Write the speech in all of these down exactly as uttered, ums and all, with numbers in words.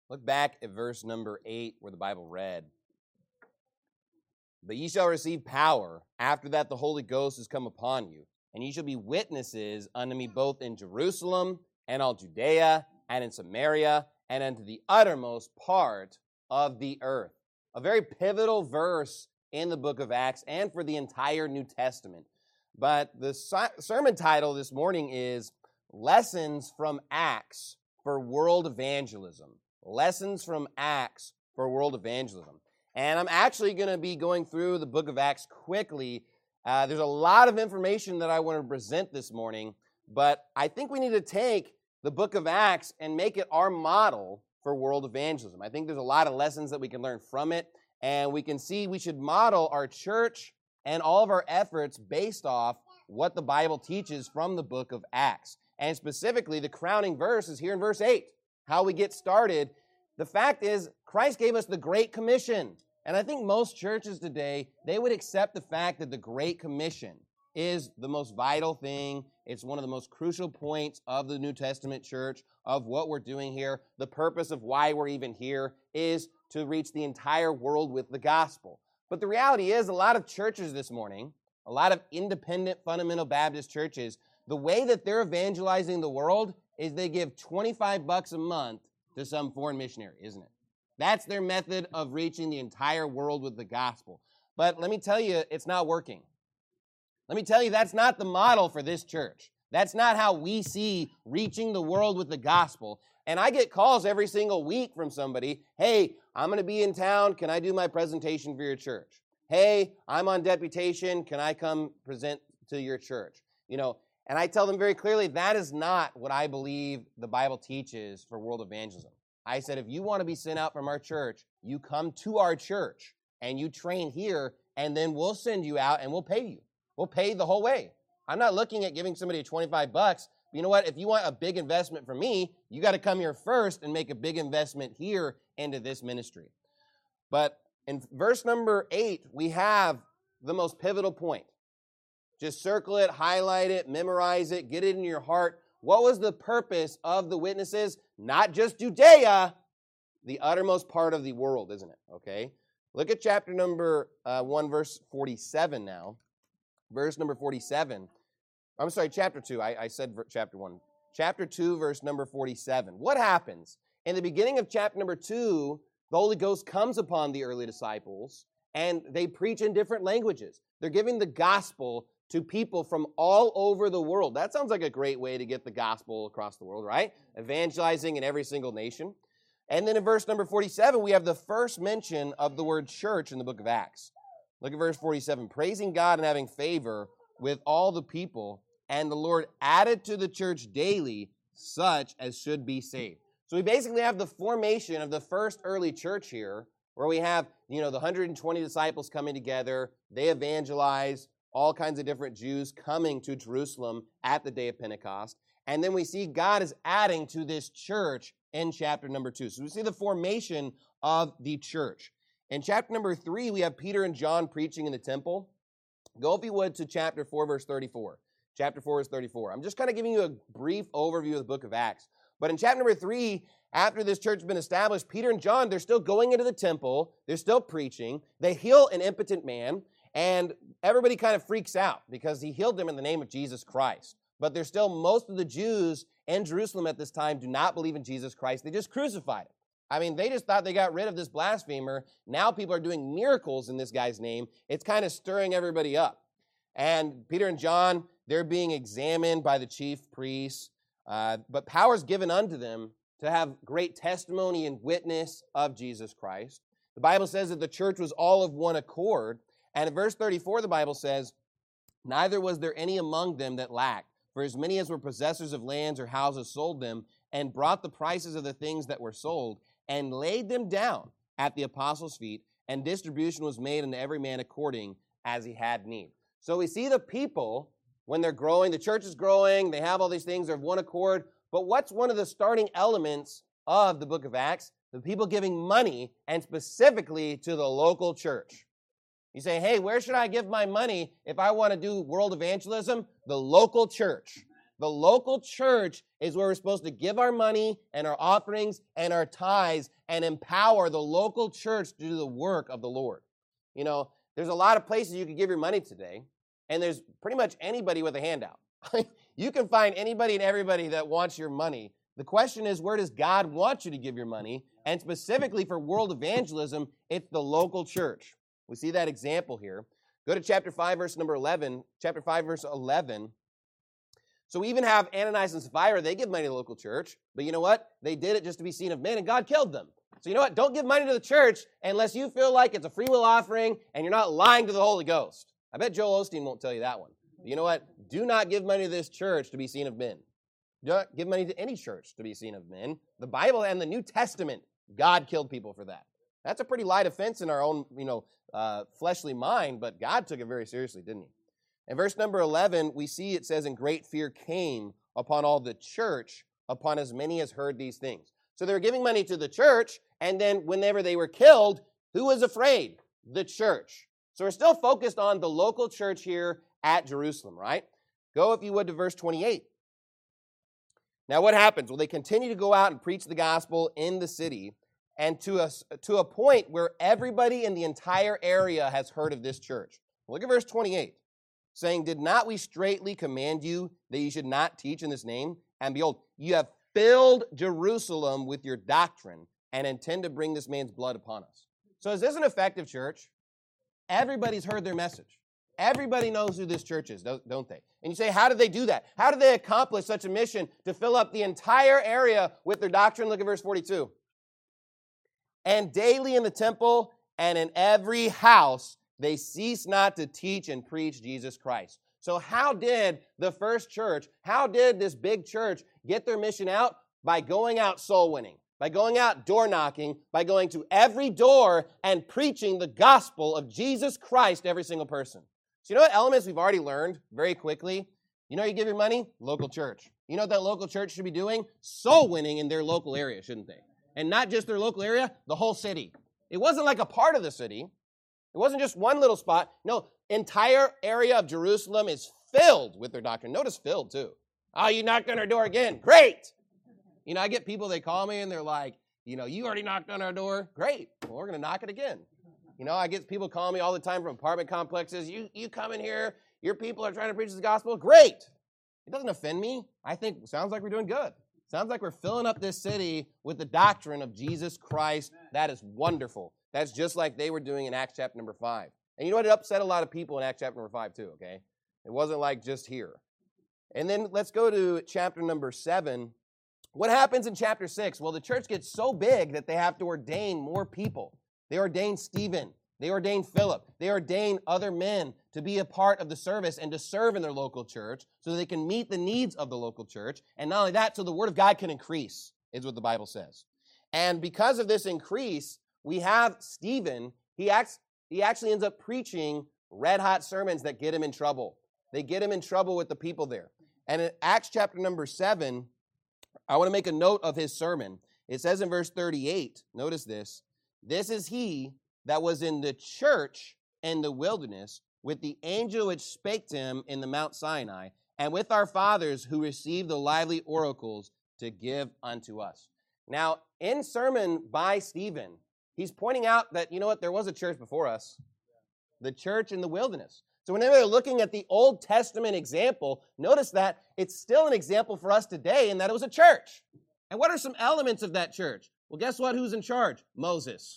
Look back at verse number eight where the Bible read, "But ye shall receive power. After that the Holy Ghost is come upon you. And ye shall be witnesses unto me both in Jerusalem and all Judea and in Samaria and unto the uttermost part of the earth." A very pivotal verse in the book of Acts and for the entire New Testament. But the sermon title this morning is Lessons from Acts for World Evangelism. Lessons from Acts for World Evangelism. And I'm actually going to be going through the book of Acts quickly. Uh, there's a lot of information that I want to present this morning, but I think we need to take the book of Acts and make it our model for world evangelism. I think there's a lot of lessons that we can learn from it, and we can see we should model our church and all of our efforts based off what the Bible teaches from the book of Acts. And specifically, the crowning verse is here in verse eight, how we get started. The fact is, Christ gave us the Great Commission. And I think most churches today, they would accept the fact that the Great Commission is the most vital thing. It's one of the most crucial points of the New Testament church, of what we're doing here. The purpose of why we're even here is to reach the entire world with the gospel. But the reality is, a lot of churches this morning, a lot of independent fundamental Baptist churches, the way that they're evangelizing the world is they give twenty-five bucks a month to some foreign missionary, isn't it? That's their method of reaching the entire world with the gospel. But let me tell you, it's not working. Let me tell you, that's not the model for this church. That's not how we see reaching the world with the gospel. And I get calls every single week from somebody, "Hey, I'm going to be in town. Can I do my presentation for your church? Hey, I'm on deputation. Can I come present to your church?" You know, and I tell them very clearly, that is not what I believe the Bible teaches for world evangelism. I said, if you want to be sent out from our church, you come to our church and you train here, and then we'll send you out and we'll pay you. We'll pay the whole way. I'm not looking at giving somebody twenty-five bucks. You know what? If you want a big investment from me, you got to come here first and make a big investment here into this ministry. But in verse number eight, we have the most pivotal point. Just circle it, highlight it, memorize it, get it in your heart. What was the purpose of the witnesses? Not just Judea, the uttermost part of the world, isn't it? Okay. Look at chapter number uh, one, verse forty-seven now. Verse number forty-seven. I'm sorry, chapter two. I, I said chapter one. Chapter two, verse number forty-seven. What happens? In the beginning of chapter number two, the Holy Ghost comes upon the early disciples, and they preach in different languages. They're giving the gospel to people from all over the world. That sounds like a great way to get the gospel across the world, right? Evangelizing in every single nation. And then in verse number forty-seven, we have the first mention of the word church in the book of Acts. Look at verse forty-seven. "Praising God and having favor with all the people, and the Lord added to the church daily such as should be saved." So we basically have the formation of the first early church here, where we have, you know, the one hundred twenty disciples coming together. They evangelize, all kinds of different Jews coming to Jerusalem at the day of Pentecost. And then we see God is adding to this church in chapter number two. So we see the formation of the church. In chapter number three, we have Peter and John preaching in the temple. Go, if you would, to chapter four, verse thirty-four. Chapter four, verse thirty-four. I'm just kind of giving you a brief overview of the book of Acts. But in chapter number three, after this church has been established, Peter and John, they're still going into the temple. They're still preaching. They heal an impotent man. And everybody kind of freaks out because he healed them in the name of Jesus Christ. But there's still, most of the Jews in Jerusalem at this time do not believe in Jesus Christ. They just crucified him. I mean, they just thought they got rid of this blasphemer. Now people are doing miracles in this guy's name. It's kind of stirring everybody up. And Peter and John, they're being examined by the chief priests. Uh, but power is given unto them to have great testimony and witness of Jesus Christ. The Bible says that the church was all of one accord. And in verse thirty-four, the Bible says, "Neither was there any among them that lacked, for as many as were possessors of lands or houses sold them, and brought the prices of the things that were sold, and laid them down at the apostles' feet, and distribution was made unto every man according as he had need." So we see the people, when they're growing, the church is growing, they have all these things, they're of one accord. But what's one of the starting elements of the book of Acts? The people giving money, and specifically to the local church. You say, hey, where should I give my money if I want to do world evangelism? The local church. The local church is where we're supposed to give our money and our offerings and our tithes and empower the local church to do the work of the Lord. You know, there's a lot of places you can give your money today, and there's pretty much anybody with a handout. You can find anybody and everybody that wants your money. The question is, where does God want you to give your money? And specifically for world evangelism, it's the local church. We see that example here. Go to chapter five, verse number eleven. Chapter five, verse eleven. So we even have Ananias and Sapphira. They give money to the local church. But you know what? They did it just to be seen of men, and God killed them. So you know what? Don't give money to the church unless you feel like it's a free will offering and you're not lying to the Holy Ghost. I bet Joel Osteen won't tell you that one. But you know what? Do not give money to this church to be seen of men. Do not give money to any church to be seen of men. The Bible and the New Testament, God killed people for that. That's a pretty light offense in our own, you know, uh, fleshly mind, but God took it very seriously, didn't he? In verse number eleven, we see it says, and great fear came upon all the church, upon as many as heard these things. So they were giving money to the church, and then whenever they were killed, who was afraid? The church. So we're still focused on the local church here at Jerusalem, right? Go, if you would, to verse twenty-eight. Now what happens? Well, they continue to go out and preach the gospel in the city, and to a, to a point where everybody in the entire area has heard of this church. Look at verse twenty-eight, saying, did not we straitly command you that you should not teach in this name? And behold, you have filled Jerusalem with your doctrine and intend to bring this man's blood upon us. So is this an effective church? Everybody's heard their message. Everybody knows who this church is, don't they? And you say, how did they do that? How did they accomplish such a mission to fill up the entire area with their doctrine? Look at verse forty-two. And daily in the temple and in every house, they cease not to teach and preach Jesus Christ. So how did the first church, how did this big church get their mission out? By going out soul winning, by going out door knocking, by going to every door and preaching the gospel of Jesus Christ to every single person. So you know what elements we've already learned very quickly? You know how you give your money? Local church. You know what that local church should be doing? Soul winning in their local area, shouldn't they? And not just their local area, the whole city. It wasn't like a part of the city. It wasn't just one little spot. No, entire area of Jerusalem is filled with their doctrine. Notice filled, too. Oh, you knocked on our door again. Great. You know, I get people, they call me, and they're like, you know, you already knocked on our door. Great. Well, we're going to knock it again. You know, I get people calling me all the time from apartment complexes. You, you come in here. Your people are trying to preach the gospel. Great. It doesn't offend me. I think, sounds like we're doing good. Sounds like we're filling up this city with the doctrine of Jesus Christ. That is wonderful. That's just like they were doing in Acts chapter number five. And you know what? It upset a lot of people in Acts chapter number five too, okay? It wasn't like just here. And then let's go to chapter number seven. What happens in chapter six? Well, the church gets so big that they have to ordain more people. They ordain Stephen. They ordain Philip. They ordain other men to be a part of the service and to serve in their local church so they can meet the needs of the local church. And not only that, so the word of God can increase, is what the Bible says. And because of this increase, we have Stephen. He, acts, he actually ends up preaching red-hot sermons that get him in trouble. They get him in trouble with the people there. And in Acts chapter number seven, I want to make a note of his sermon. It says in verse thirty-eight, notice this, this is he that was in the church in the wilderness with the angel which spake to him in the Mount Sinai, and with our fathers who received the lively oracles to give unto us. Now, in sermon by Stephen, he's pointing out that, you know what, there was a church before us, the church in the wilderness. So whenever they're looking at the Old Testament example, notice that it's still an example for us today in that it was a church. And what are some elements of that church? Well, guess what? Who's in charge? Moses.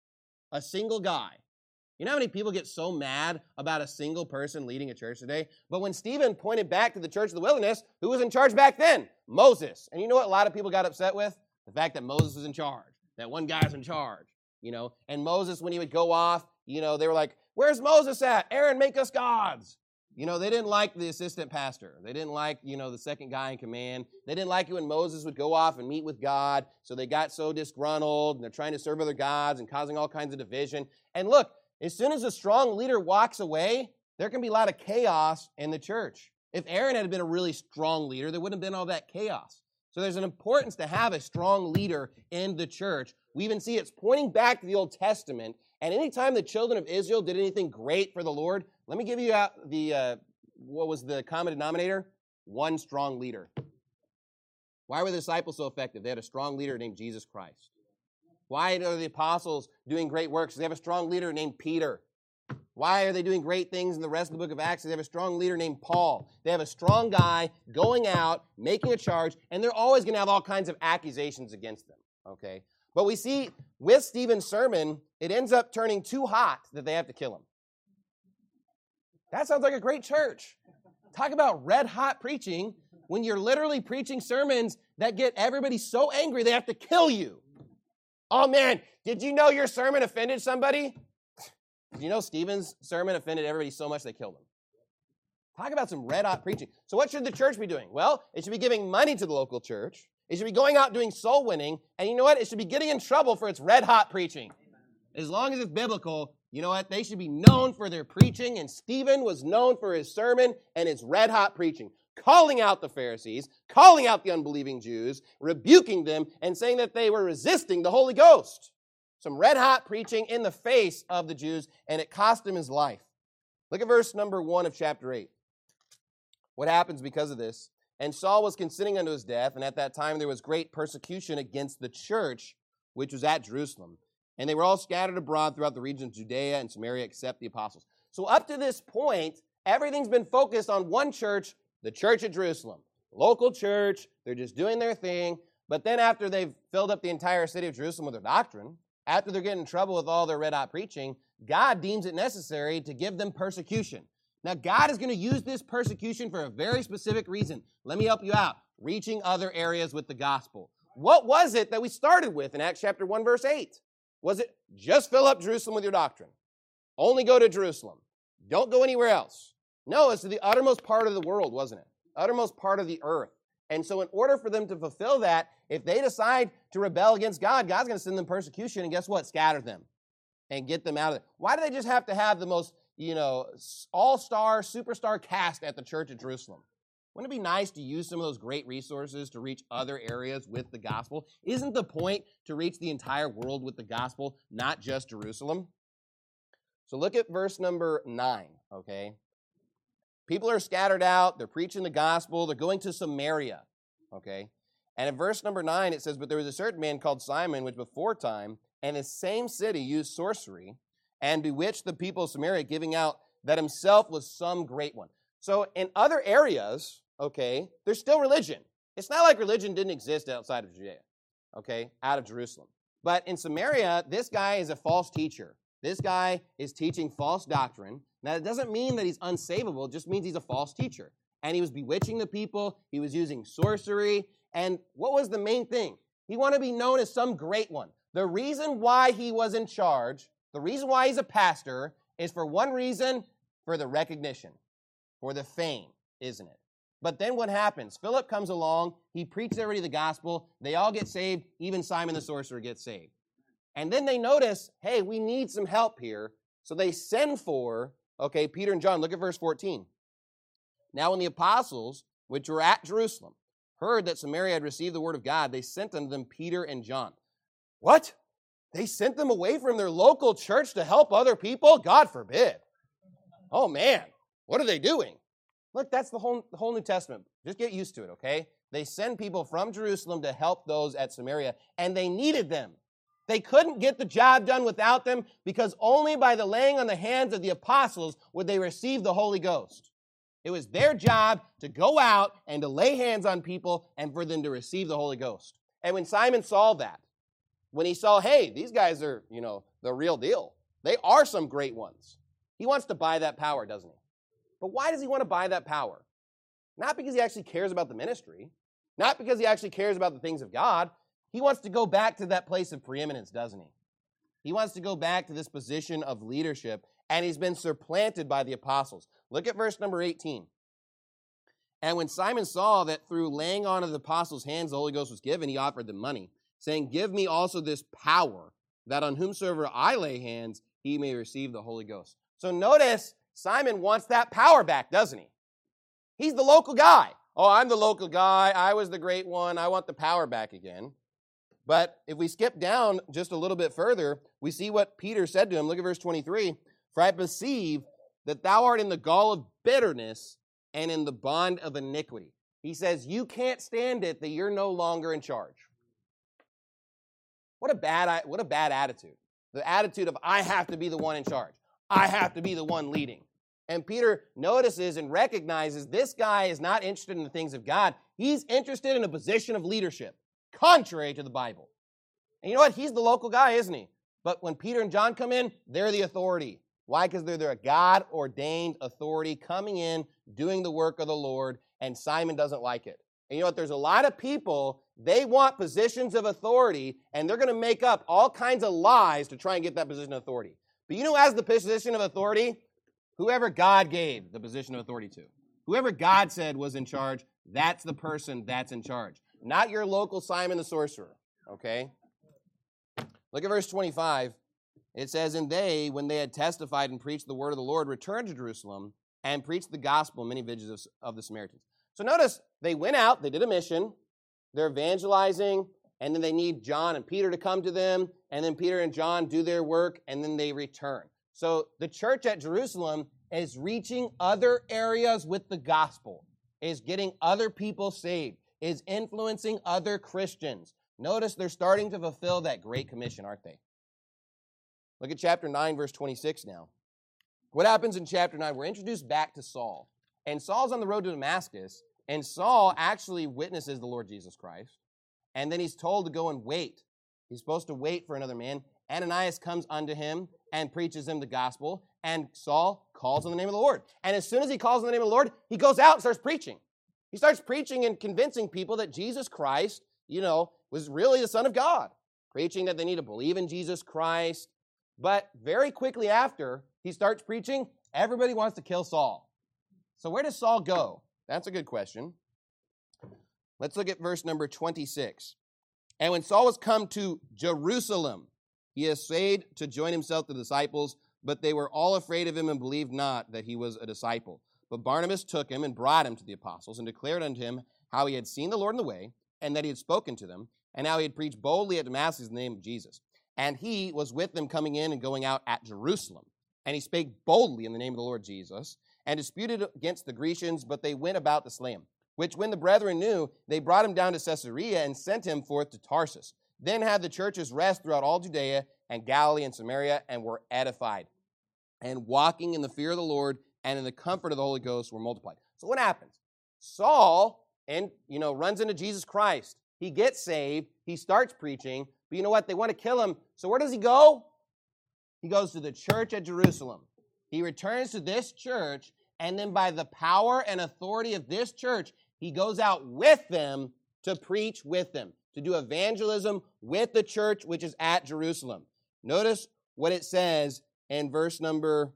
A single guy. You know how many people get so mad about a single person leading a church today? But when Stephen pointed back to the church of the wilderness, who was in charge back then? Moses. And you know what a lot of people got upset with? The fact that Moses was in charge. That one guy's in charge. You know, and Moses, when he would go off, you know, they were like, where's Moses at? Aaron, make us gods. You know, they didn't like the assistant pastor. They didn't like, you know, the second guy in command. They didn't like it when Moses would go off and meet with God. So they got so disgruntled, and they're trying to serve other gods and causing all kinds of division. And look, as soon as a strong leader walks away, there can be a lot of chaos in the church. If Aaron had been a really strong leader, there wouldn't have been all that chaos. So there's an importance to have a strong leader in the church. We even see it's pointing back to the Old Testament. And anytime the children of Israel did anything great for the Lord, let me give you out the, uh, what was the common denominator? One strong leader. Why were the disciples so effective? They had a strong leader named Jesus Christ. Why are the apostles doing great works? They have a strong leader named Peter. Why are they doing great things in the rest of the book of Acts? They have a strong leader named Paul. They have a strong guy going out, making a charge, and they're always going to have all kinds of accusations against them, okay? But we see with Stephen's sermon, it ends up turning too hot that they have to kill him. That sounds like a great church. Talk about red-hot preaching when you're literally preaching sermons that get everybody so angry they have to kill you. Oh, man, did you know your sermon offended somebody? Did you know Stephen's sermon offended everybody so much they killed him? Talk about some red-hot preaching. So what should the church be doing? Well, it should be giving money to the local church. It should be going out doing soul winning. And you know what? It should be getting in trouble for its red-hot preaching. As long as it's biblical, you know what? They should be known for their preaching. And Stephen was known for his sermon and his red-hot preaching. Calling out the Pharisees, calling out the unbelieving Jews, rebuking them, and saying that they were resisting the Holy Ghost. Some red-hot preaching in the face of the Jews, and it cost him his life. Look at verse number one of chapter eight. What happens because of this? And Saul was consenting unto his death, and at that time there was great persecution against the church, which was at Jerusalem. And they were all scattered abroad throughout the region of Judea and Samaria, except the apostles. So up to this point, everything's been focused on one church, the church at Jerusalem. Local church, they're just doing their thing. But then after they've filled up the entire city of Jerusalem with their doctrine, after they're getting in trouble with all their red-hot preaching, God deems it necessary to give them persecution. Now, God is going to use this persecution for a very specific reason. Let me help you out. Reaching other areas with the gospel. What was it that we started with in Acts chapter one, verse eight? Was it just fill up Jerusalem with your doctrine? Only go to Jerusalem. Don't go anywhere else. No, it's to the uttermost part of the world, wasn't it? Uttermost part of the earth. And so in order for them to fulfill that, if they decide to rebel against God, God's going to send them persecution, and guess what? Scatter them and get them out of it. Why do they just have to have the most, you know, all-star, superstar cast at the church at Jerusalem? Wouldn't it be nice to use some of those great resources to reach other areas with the gospel? Isn't the point to reach the entire world with the gospel, not just Jerusalem? So look at verse number nine, okay? People are scattered out. They're preaching the gospel. They're going to Samaria, okay? And in verse number nine, it says, but there was a certain man called Simon, which before time, and the same city used sorcery and bewitched the people of Samaria, giving out that himself was some great one. So in other areas, okay, there's still religion. It's not like religion didn't exist outside of Judea, okay, out of Jerusalem. But in Samaria, this guy is a false teacher. This guy is teaching false doctrine. Now, it doesn't mean that he's unsavable. It just means he's a false teacher. And he was bewitching the people. He was using sorcery. And what was the main thing? He wanted to be known as some great one. The reason why he was in charge, the reason why he's a pastor, is for one reason, for the recognition, for the fame, isn't it? But then what happens? Philip comes along. He preaches everybody the gospel. They all get saved. Even Simon the sorcerer gets saved. And then they notice, hey, we need some help here. So they send for, okay, Peter and John. Look at verse fourteen. Now when the apostles, which were at Jerusalem, heard that Samaria had received the word of God, they sent unto them Peter and John. What? They sent them away from their local church to help other people? God forbid. Oh, man, what are they doing? Look, that's the whole, the whole New Testament. Just get used to it, okay? They send people from Jerusalem to help those at Samaria, and they needed them. They couldn't get the job done without them because only by the laying on the hands of the apostles would they receive the Holy Ghost. It was their job to go out and to lay hands on people and for them to receive the Holy Ghost. And when Simon saw that, when he saw, hey, these guys are, you know, the real deal. They are some great ones. He wants to buy that power, doesn't he? But why does he want to buy that power? Not because he actually cares about the ministry. Not because he actually cares about the things of God. He wants to go back to that place of preeminence, doesn't he? He wants to go back to this position of leadership, and he's been supplanted by the apostles. Look at verse number eighteen. And when Simon saw that through laying on of the apostles' hands the Holy Ghost was given, he offered them money, saying, give me also this power, that on whomsoever I lay hands, he may receive the Holy Ghost. So notice, Simon wants that power back, doesn't he? He's the local guy. Oh, I'm the local guy. I was the great one. I want the power back again. But if we skip down just a little bit further, we see what Peter said to him. Look at verse twenty-three. For I perceive that thou art in the gall of bitterness and in the bond of iniquity. He says, you can't stand it that you're no longer in charge. What a bad, what a bad attitude. The attitude of, I have to be the one in charge. I have to be the one leading. And Peter notices and recognizes this guy is not interested in the things of God. He's interested in a position of leadership, contrary to the Bible. And you know what? He's the local guy, isn't he? But when Peter and John come in, they're the authority. Why? Because they're, they're a God-ordained authority coming in, doing the work of the Lord, and Simon doesn't like it. And you know what? There's a lot of people, they want positions of authority, and they're going to make up all kinds of lies to try and get that position of authority. But you know who has the position of authority? Whoever God gave the position of authority to. Whoever God said was in charge, that's the person that's in charge. Not your local Simon the sorcerer, okay? Look at verse twenty-five. It says, and they, when they had testified and preached the word of the Lord, returned to Jerusalem and preached the gospel in many villages of the Samaritans. So notice, they went out, they did a mission, they're evangelizing, and then they need John and Peter to come to them, and then Peter and John do their work, and then they return. So the church at Jerusalem is reaching other areas with the gospel, is getting other people saved, is influencing other Christians. Notice they're starting to fulfill that great commission, aren't they? Look at chapter nine, verse twenty-six now. What happens in chapter nine? We're introduced back to Saul. And Saul's on the road to Damascus, and Saul actually witnesses the Lord Jesus Christ. And then he's told to go and wait. He's supposed to wait for another man. Ananias comes unto him and preaches him the gospel, and Saul calls on the name of the Lord. And as soon as he calls on the name of the Lord, he goes out and starts preaching. He starts preaching and convincing people that Jesus Christ, you know, was really the Son of God. Preaching that they need to believe in Jesus Christ. But very quickly after he starts preaching, everybody wants to kill Saul. So where does Saul go? That's a good question. Let's look at verse number twenty-six. And when Saul was come to Jerusalem, he essayed to join himself to the disciples, but they were all afraid of him and believed not that he was a disciple. But Barnabas took him and brought him to the apostles and declared unto him how he had seen the Lord in the way, and that he had spoken to them, and how he had preached boldly at Damascus in the name of Jesus. And he was with them coming in and going out at Jerusalem. And he spake boldly in the name of the Lord Jesus, and disputed against the Grecians, but they went about to slay him. Which when the brethren knew, they brought him down to Caesarea and sent him forth to Tarsus. Then had the churches rest throughout all Judea and Galilee and Samaria, and were edified. And walking in the fear of the Lord and in the comfort of the Holy Ghost were multiplied. So what happens? Saul, and you know, runs into Jesus Christ. He gets saved. He starts preaching. But you know what? They want to kill him. So where does he go? He goes to the church at Jerusalem. He returns to this church, and then by the power and authority of this church, he goes out with them to preach with them, to do evangelism with the church which is at Jerusalem. Notice what it says in verse number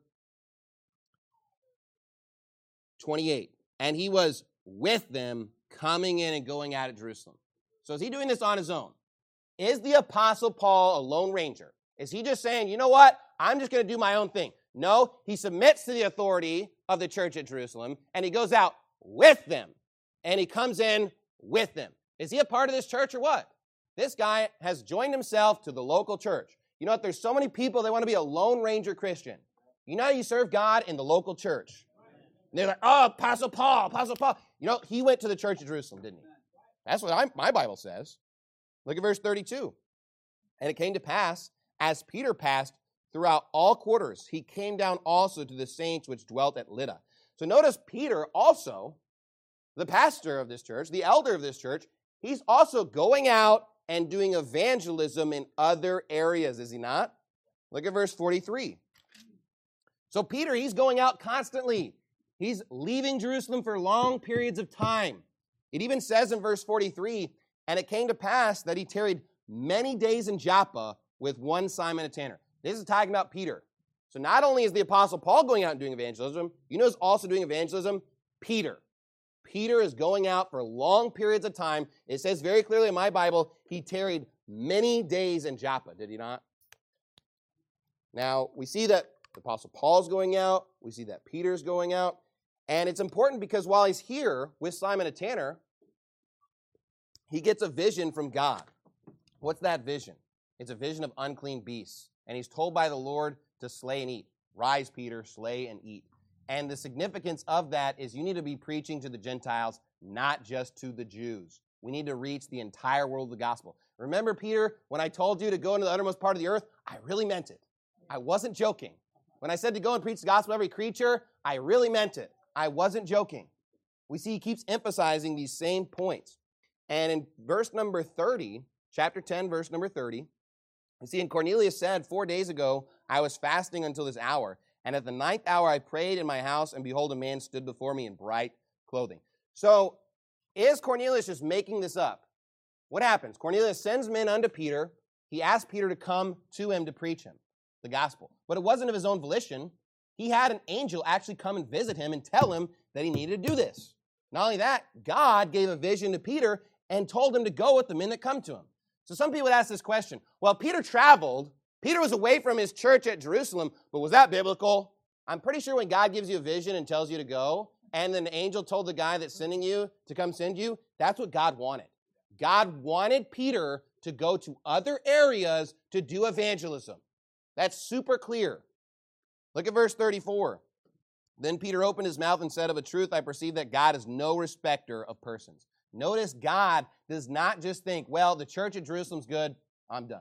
twenty-eight. And he was with them coming in and going out at Jerusalem. So is he doing this on his own? Is the Apostle Paul a lone ranger? Is he just saying, you know what, I'm just going to do my own thing? No, he submits to the authority of the church at Jerusalem, and he goes out with them, and he comes in with them. Is he a part of this church or what? This guy has joined himself to the local church. You know what? There's so many people that want to be a lone ranger Christian. You know how you serve God? In the local church. And they're like, oh, Apostle Paul, Apostle Paul. You know, he went to the church of Jerusalem, didn't he? That's what I, my Bible says. Look at verse thirty-two. And it came to pass, as Peter passed throughout all quarters, he came down also to the saints which dwelt at Lydda. So notice Peter also, the pastor of this church, the elder of this church, he's also going out and doing evangelism in other areas, is he not? Look at verse forty-three. So Peter, he's going out constantly. He's leaving Jerusalem for long periods of time. It even says in verse forty-three, and it came to pass that he tarried many days in Joppa with one Simon a tanner. This is talking about Peter. So not only is the Apostle Paul going out and doing evangelism, you know who's also doing evangelism? Peter. Peter is going out for long periods of time. It says very clearly in my Bible, he tarried many days in Joppa, did he not? Now, we see that the Apostle Paul's going out. We see that Peter's going out. And it's important because while he's here with Simon a tanner, he gets a vision from God. What's that vision? It's a vision of unclean beasts. And he's told by the Lord to slay and eat. Rise, Peter, slay and eat. And the significance of that is you need to be preaching to the Gentiles not just to the Jews. We need to reach the entire world with the gospel. Remember, Peter, when I told you to go into the uttermost part of the earth, I really meant it. I wasn't joking. When I said to go and preach the gospel to every creature, I really meant it. I wasn't joking. We see he keeps emphasizing these same points. And in verse number thirty, chapter ten, verse number thirty, we see, and Cornelius said, four days ago, I was fasting until this hour, and at the ninth hour I prayed in my house, and behold, a man stood before me in bright clothing. So, is Cornelius just making this up? What happens? Cornelius sends men unto Peter. He asks Peter to come to him to preach him the gospel. But it wasn't of his own volition. He had an angel actually come and visit him and tell him that he needed to do this. Not only that, God gave a vision to Peter and told him to go with the men that come to him. So some people would ask this question. Well, Peter traveled. Peter was away from his church at Jerusalem, but was that biblical? I'm pretty sure when God gives you a vision and tells you to go, and then the angel told the guy that's sending you to come send you, that's what God wanted. God wanted Peter to go to other areas to do evangelism. That's super clear. Look at verse thirty-four. Then Peter opened his mouth and said, of a truth, I perceive that God is no respecter of persons. Notice God does not just think, well, the church at Jerusalem's good, I'm done.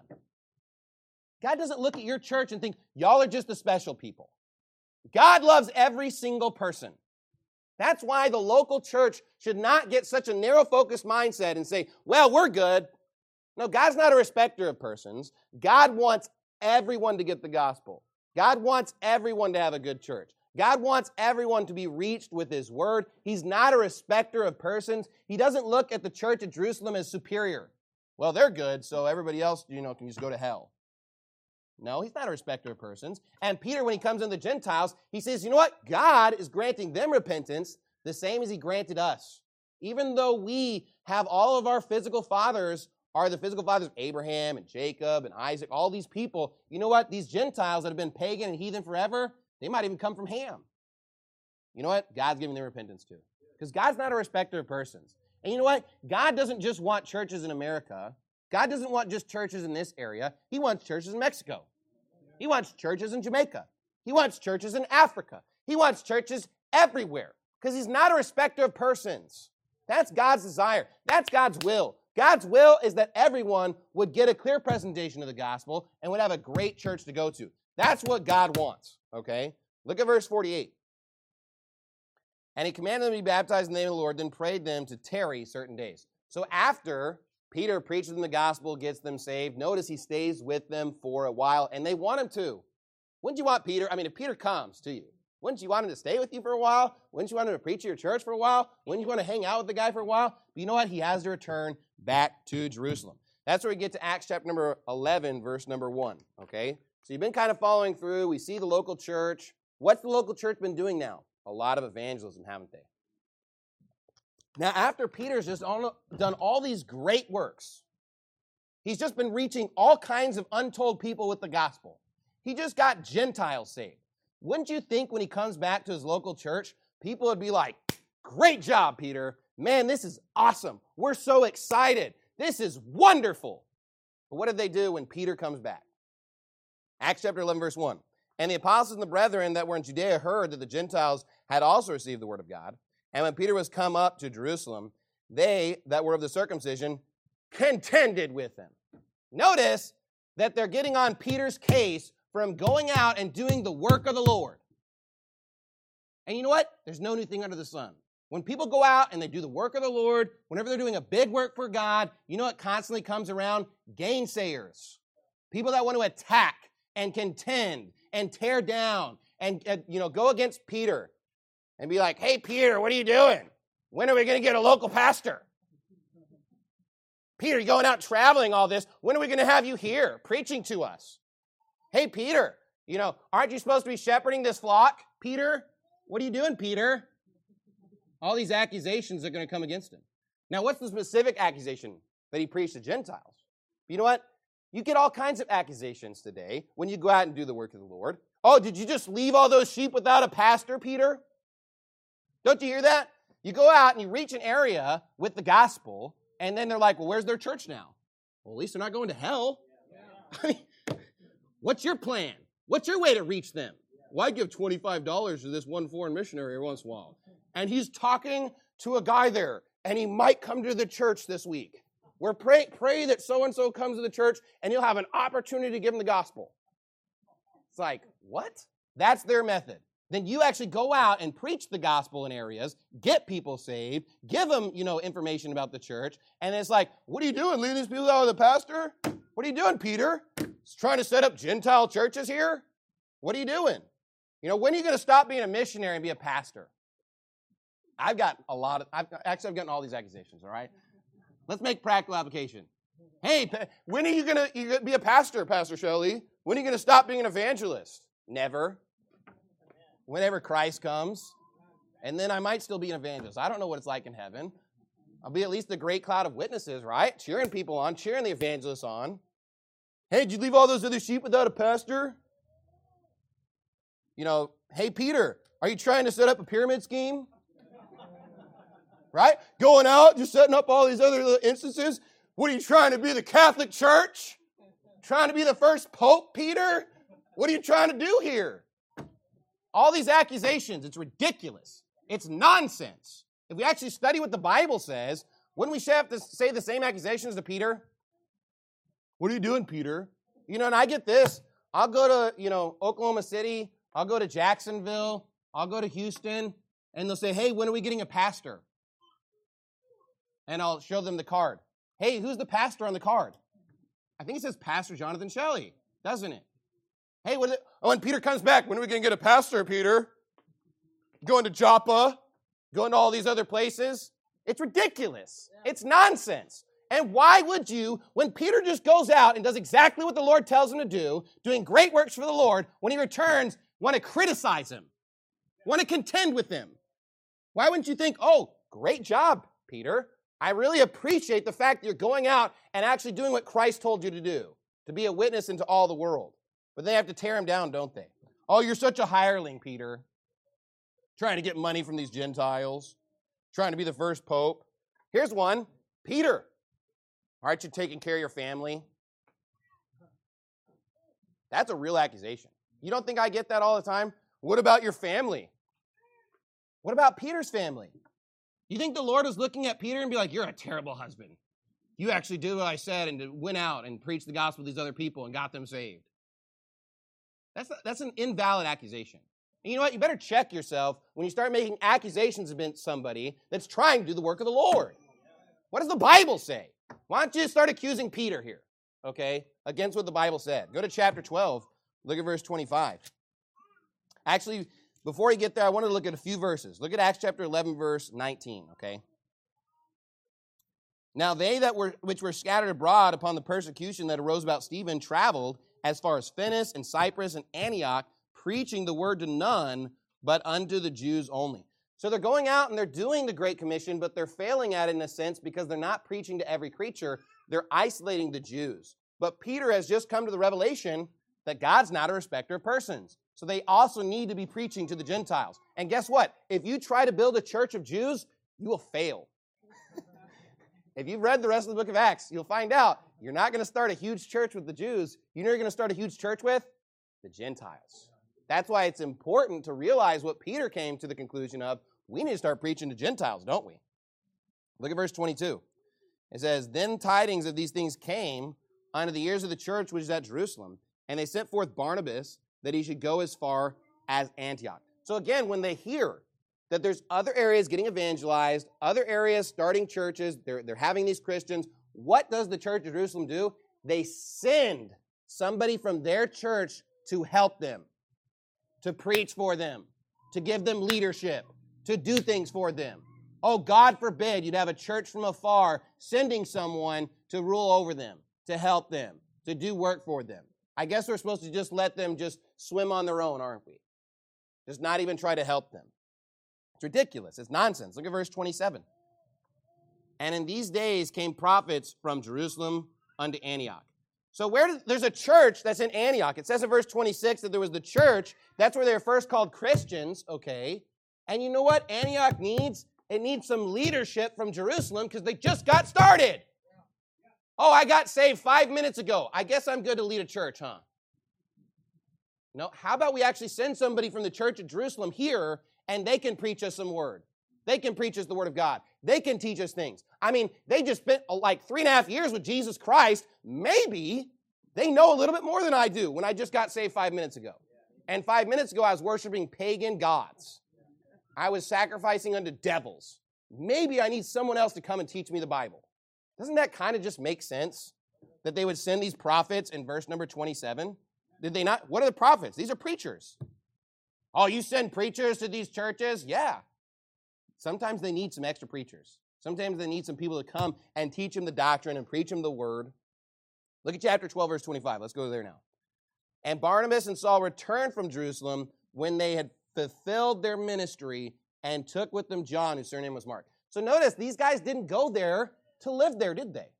God doesn't look at your church and think, y'all are just the special people. God loves every single person. That's why the local church should not get such a narrow-focused mindset and say, well, we're good. No, God's not a respecter of persons. God wants everyone to get the gospel. God wants everyone to have a good church. God wants everyone to be reached with his word. He's not a respecter of persons. He doesn't look at the church at Jerusalem as superior. Well, they're good, so everybody else, you know, can just go to hell. No, he's not a respecter of persons. And Peter, when he comes in the Gentiles, he says, you know what? God is granting them repentance the same as he granted us. Even though we have all of our physical fathers are the physical fathers of Abraham and Jacob and Isaac, all these people, you know what? These Gentiles that have been pagan and heathen forever, they might even come from Ham. You know what? God's giving them repentance too. Because God's not a respecter of persons. And you know what? God doesn't just want churches in America. God doesn't want just churches in this area. He wants churches in Mexico. He wants churches in Jamaica. He wants churches in Africa. He wants churches everywhere. Because he's not a respecter of persons. That's God's desire. That's God's will. God's will is that everyone would get a clear presentation of the gospel and would have a great church to go to. That's what God wants, okay? Look at verse forty-eight. And he commanded them to be baptized in the name of the Lord, then prayed them to tarry certain days. So after Peter preaches them the gospel, gets them saved, notice he stays with them for a while, and they want him to. Wouldn't you want Peter, I mean, if Peter comes to you, wouldn't you want him to stay with you for a while? Wouldn't you want him to preach at your church for a while? Wouldn't you want to hang out with the guy for a while? But you know what? He has to return back to Jerusalem. That's where we get to Acts chapter number eleven, verse number one, okay? So you've been kind of following through. We see the local church. What's the local church been doing now? A lot of evangelism, haven't they? Now, after Peter's just all, done all these great works, he's just been reaching all kinds of untold people with the gospel. He just got Gentiles saved. Wouldn't you think when he comes back to his local church, people would be like, great job, Peter. Man, this is awesome. We're so excited. This is wonderful. But what did they do when Peter comes back? Acts chapter eleven, verse one. And the apostles and the brethren that were in Judea heard that the Gentiles had also received the word of God. And when Peter was come up to Jerusalem, they that were of the circumcision contended with him. Notice that they're getting on Peter's case from going out and doing the work of the Lord. And you know what? There's no new thing under the sun. When people go out and they do the work of the Lord, whenever they're doing a big work for God, you know what constantly comes around? Gainsayers. People that want to attack and contend and tear down and, uh, you know, go against Peter and be like, hey, Peter, what are you doing? When are we going to get a local pastor? Peter, you're going out traveling all this. When are we going to have you here preaching to us? Hey, Peter, you know, aren't you supposed to be shepherding this flock, Peter? What are you doing, Peter? All these accusations are going to come against him. Now, what's the specific accusation that he preached to Gentiles? You know what? You get all kinds of accusations today when you go out and do the work of the Lord. Oh, did you just leave all those sheep without a pastor, Peter? Don't you hear that? You go out and you reach an area with the gospel, and then they're like, well, where's their church now? Well, at least they're not going to hell. Yeah. I mean, what's your plan? What's your way to reach them? Well, I give twenty-five dollars to this one foreign missionary every once in a while. And he's talking to a guy there, and he might come to the church this week. We're pray, pray that so-and-so comes to the church, and you'll have an opportunity to give him the gospel. It's like, what? That's their method. Then you actually go out and preach the gospel in areas, get people saved, give them, you know, information about the church, and it's like, what are you doing, leading these people out with the pastor? What are you doing, Peter? Just trying to set up Gentile churches here? What are you doing? You know, when are you going to stop being a missionary and be a pastor? I've got a lot of, I've, actually I've gotten all these accusations, all right? Let's make practical application. Hey, when are you going to you gonna be a pastor, Pastor Shelley? When are you going to stop being an evangelist? Never. Whenever Christ comes. And then I might still be an evangelist. I don't know what it's like in heaven. I'll be at least the great cloud of witnesses, right? Cheering people on, cheering the evangelists on. Hey, did you leave all those other sheep without a pastor? You know, hey, Peter, are you trying to set up a pyramid scheme? Right? Going out, just setting up all these other little instances. What are you trying to be, the Catholic Church? Trying to be the first pope, Peter? What are you trying to do here? All these accusations, it's ridiculous. It's nonsense. If we actually study what the Bible says, wouldn't we have to say the same accusations to Peter? What are you doing, Peter? You know, and I get this. I'll go to, you know, Oklahoma City. I'll go to Jacksonville. I'll go to Houston. And they'll say, hey, when are we getting a pastor? And I'll show them the card. Hey, who's the pastor on the card? I think it says Pastor Jonathan Shelley, doesn't it? Hey, what is it? Oh, and Peter comes back. When are we going to get a pastor, Peter? Going to Joppa, going to all these other places. It's ridiculous. It's nonsense. And why would you, when Peter just goes out and does exactly what the Lord tells him to do, doing great works for the Lord, when he returns, want to criticize him, want to contend with him? Why wouldn't you think, oh, great job, Peter. I really appreciate the fact that you're going out and actually doing what Christ told you to do, to be a witness into all the world. But they have to tear him down, don't they? Oh, you're such a hireling, Peter. Trying to get money from these Gentiles. Trying to be the first pope. Here's one. Peter, aren't you taking care of your family? That's a real accusation. You don't think I get that all the time? What about your family? What about Peter's family? You think the Lord was looking at Peter and be like, you're a terrible husband. You actually did what I said and went out and preached the gospel to these other people and got them saved. That's, that's an invalid accusation. And you know what? You better check yourself when you start making accusations against somebody that's trying to do the work of the Lord. What does the Bible say? Why don't you start accusing Peter here, okay, against what the Bible said? Go to chapter twelve. Look at verse twenty-five. Actually, before you get there, I want to look at a few verses. Look at Acts chapter eleven, verse nineteen, okay? Now they that were which were scattered abroad upon the persecution that arose about Stephen traveled as far as Phoenix and Cyprus and Antioch, preaching the word to none, but unto the Jews only. So they're going out and they're doing the Great Commission, but they're failing at it in a sense because they're not preaching to every creature. They're isolating the Jews. But Peter has just come to the revelation that God's not a respecter of persons. So they also need to be preaching to the Gentiles. And guess what? If you try to build a church of Jews, you will fail. If you've read the rest of the book of Acts, you'll find out you're not going to start a huge church with the Jews. You know who you're going to start a huge church with? The Gentiles. That's why it's important to realize what Peter came to the conclusion of. We need to start preaching to Gentiles, don't we? Look at verse twenty-two. It says, then tidings of these things came unto the ears of the church which is at Jerusalem, and they sent forth Barnabas that he should go as far as Antioch. So again, when they hear that there's other areas getting evangelized, other areas starting churches, they're, they're having these Christians, what does the church of Jerusalem do? They send somebody from their church to help them, to preach for them, to give them leadership, to do things for them. Oh, God forbid you'd have a church from afar sending someone to rule over them, to help them, to do work for them. I guess we're supposed to just let them just swim on their own, aren't we? Just not even try to help them. It's ridiculous. It's nonsense. Look at verse twenty-seven. And in these days came prophets from Jerusalem unto Antioch. So where did, there's a church that's in Antioch. It says in verse twenty-six that there was the church. That's where they were first called Christians, okay? And you know what Antioch needs? It needs some leadership from Jerusalem because they just got started. Oh, I got saved five minutes ago. I guess I'm good to lead a church, huh? No, how about we actually send somebody from the church at Jerusalem here and they can preach us some word? They can preach us the word of God. They can teach us things. I mean, they just spent like three and a half years with Jesus Christ. Maybe they know a little bit more than I do when I just got saved five minutes ago. And five minutes ago, I was worshiping pagan gods. I was sacrificing unto devils. Maybe I need someone else to come and teach me the Bible. Doesn't that kind of just make sense? That they would send these prophets in verse number twenty-seven? Did they not? What are the prophets? These are preachers. Oh, you send preachers to these churches? Yeah. Sometimes they need some extra preachers. Sometimes they need some people to come and teach them the doctrine and preach them the word. Look at chapter twelve, verse twenty-five. Let's go there now. And Barnabas and Saul returned from Jerusalem when they had fulfilled their ministry and took with them John, whose surname was Mark. So notice, these guys didn't go there to live there, did they?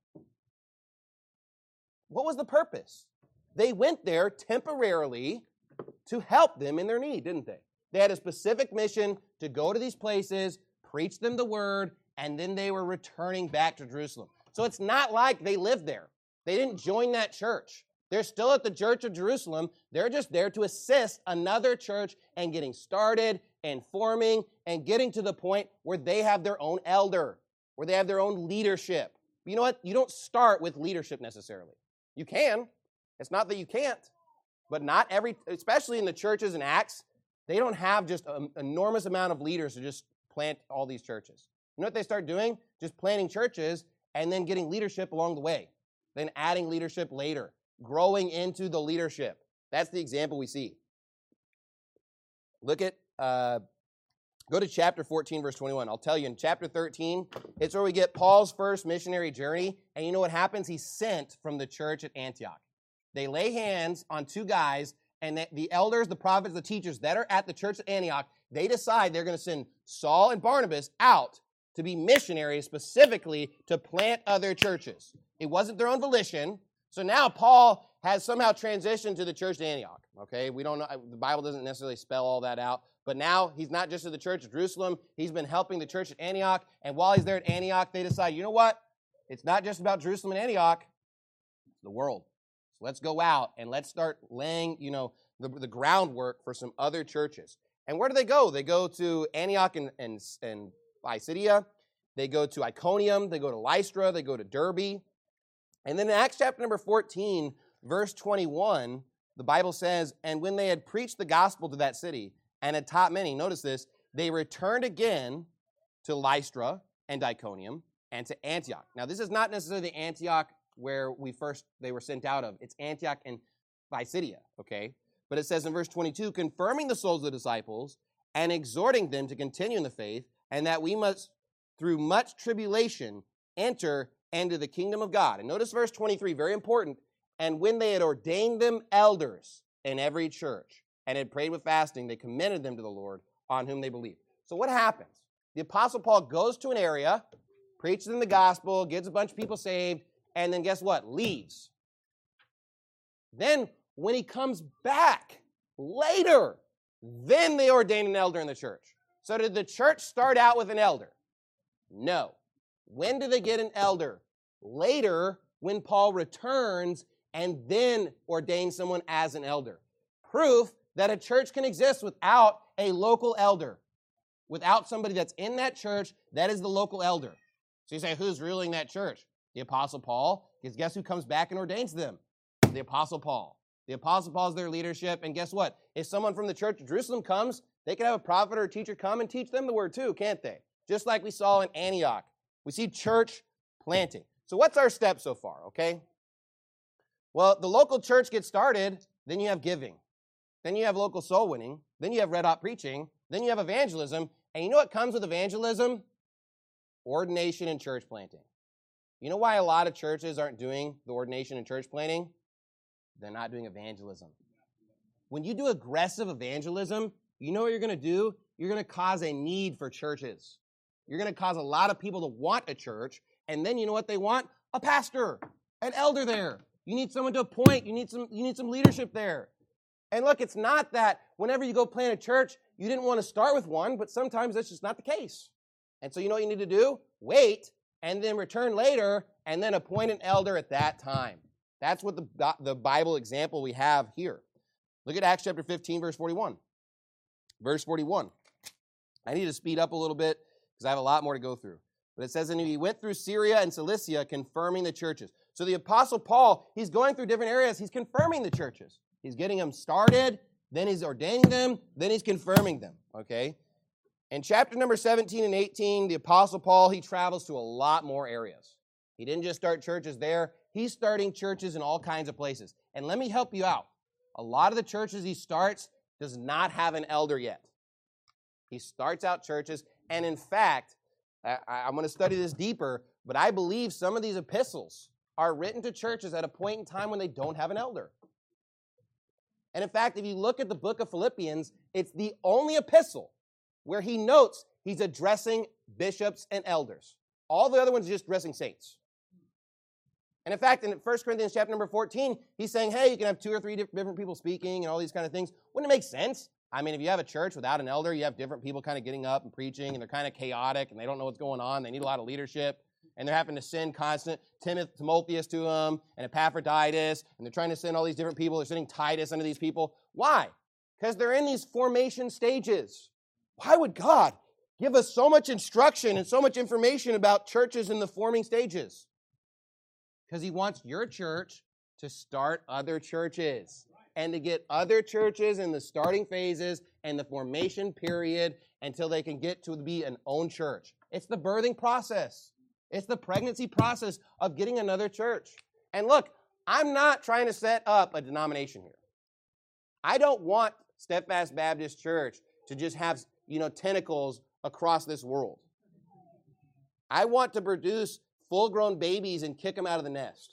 What was the purpose? They went there temporarily to help them in their need, didn't they? They had a specific mission to go to these places, preach them the word, and then they were returning back to Jerusalem. So it's not like they lived there. They didn't join that church. They're still at the Church of Jerusalem. They're just there to assist another church and getting started and forming and getting to the point where they have their own elder, where they have their own leadership. But you know what? You don't start with leadership necessarily. You can. It's not that you can't. But not every, especially in the churches in Acts, they don't have just an enormous amount of leaders to just plant all these churches. You know what they start doing? Just planting churches and then getting leadership along the way. Then adding leadership later. Growing into the leadership. That's the example we see. Look at, uh, go to chapter fourteen, verse twenty-one. I'll tell you, in chapter thirteen, it's where we get Paul's first missionary journey. And you know what happens? He's sent from the church at Antioch. They lay hands on two guys, and the elders, the prophets, the teachers that are at the church at Antioch, they decide they're going to send Saul and Barnabas out to be missionaries, specifically to plant other churches. It wasn't their own volition. So now Paul has somehow transitioned to the church at Antioch. Okay, we don't know, the Bible doesn't necessarily spell all that out. But now he's not just at the church of Jerusalem. He's been helping the church at Antioch. And while he's there at Antioch, they decide, you know what? It's not just about Jerusalem and Antioch. It's the world. So let's go out and let's start laying, you know, the, the groundwork for some other churches. And where do they go? They go to Antioch and, and, and Pisidia. They go to Iconium. They go to Lystra. They go to Derbe. And then in Acts chapter number fourteen, verse twenty-one, the Bible says, and when they had preached the gospel to that city and had taught many, notice this, they returned again to Lystra and Iconium and to Antioch. Now, this is not necessarily the Antioch where we first, they were sent out of. It's Antioch and Pisidia, okay? But it says in verse twenty-two, confirming the souls of the disciples and exhorting them to continue in the faith, and that we must, through much tribulation, enter into the kingdom of God. And notice verse twenty-three, very important. And when they had ordained them elders in every church and had prayed with fasting, they commended them to the Lord on whom they believed. So what happens? The Apostle Paul goes to an area, preaches them the gospel, gets a bunch of people saved, and then guess what? Leaves. Then when he comes back later, then they ordain an elder in the church. So did the church start out with an elder? No. When do they get an elder? Later, when Paul returns and then ordains someone as an elder. Proof that a church can exist without a local elder. Without somebody that's in that church, that is the local elder. So you say, who's ruling that church? The Apostle Paul. Because guess who comes back and ordains them? The Apostle Paul. The Apostle Paul is their leadership. And guess what? If someone from the church of Jerusalem comes, they can have a prophet or a teacher come and teach them the word too, can't they? Just like we saw in Antioch. We see church planting. So what's our step so far, okay? Well, the local church gets started, then you have giving. Then you have local soul winning. Then you have red hot preaching. Then you have evangelism. And you know what comes with evangelism? Ordination and church planting. You know why a lot of churches aren't doing the ordination and church planting? They're not doing evangelism. When you do aggressive evangelism, you know what you're going to do? You're going to cause a need for churches. You're going to cause a lot of people to want a church, and then you know what they want? A pastor, an elder there. You need someone to appoint. You need some, you need some leadership there. And look, it's not that whenever you go plant a church, you didn't want to start with one, but sometimes that's just not the case. And so you know what you need to do? Wait, and then return later, and then appoint an elder at that time. That's what the, the Bible example we have here. Look at Acts chapter fifteen, verse forty-one. Verse forty-one. I need to speed up a little bit because I have a lot more to go through. But it says, and he went through Syria and Cilicia, confirming the churches. So the Apostle Paul, he's going through different areas. He's confirming the churches. He's getting them started, then he's ordaining them, then he's confirming them, okay? In chapter number seventeen and eighteen, the Apostle Paul, he travels to a lot more areas. He didn't just start churches there. He's starting churches in all kinds of places. And let me help you out. A lot of the churches he starts does not have an elder yet. He starts out churches, and in fact, I, I'm going to study this deeper, but I believe some of these epistles are written to churches at a point in time when they don't have an elder. And in fact, if you look at the book of Philippians, it's the only epistle where he notes he's addressing bishops and elders. All the other ones are just addressing saints. And in fact, in First Corinthians chapter number fourteen, he's saying, hey, you can have two or three different people speaking and all these kind of things. Wouldn't it make sense? I mean, if you have a church without an elder, you have different people kind of getting up and preaching, and they're kind of chaotic, and they don't know what's going on. They need a lot of leadership, and they're having to send constant Timotheus to them, and Epaphroditus, and they're trying to send all these different people. They're sending Titus under these people. Why? Because they're in these formation stages. Why would God give us so much instruction and so much information about churches in the forming stages? Because he wants your church to start other churches and to get other churches in the starting phases and the formation period until they can get to be an own church. It's the birthing process. It's the pregnancy process of getting another church. And look, I'm not trying to set up a denomination here. I don't want Steadfast Baptist Church to just have, you know, tentacles across this world. I want to produce full-grown babies and kick them out of the nest.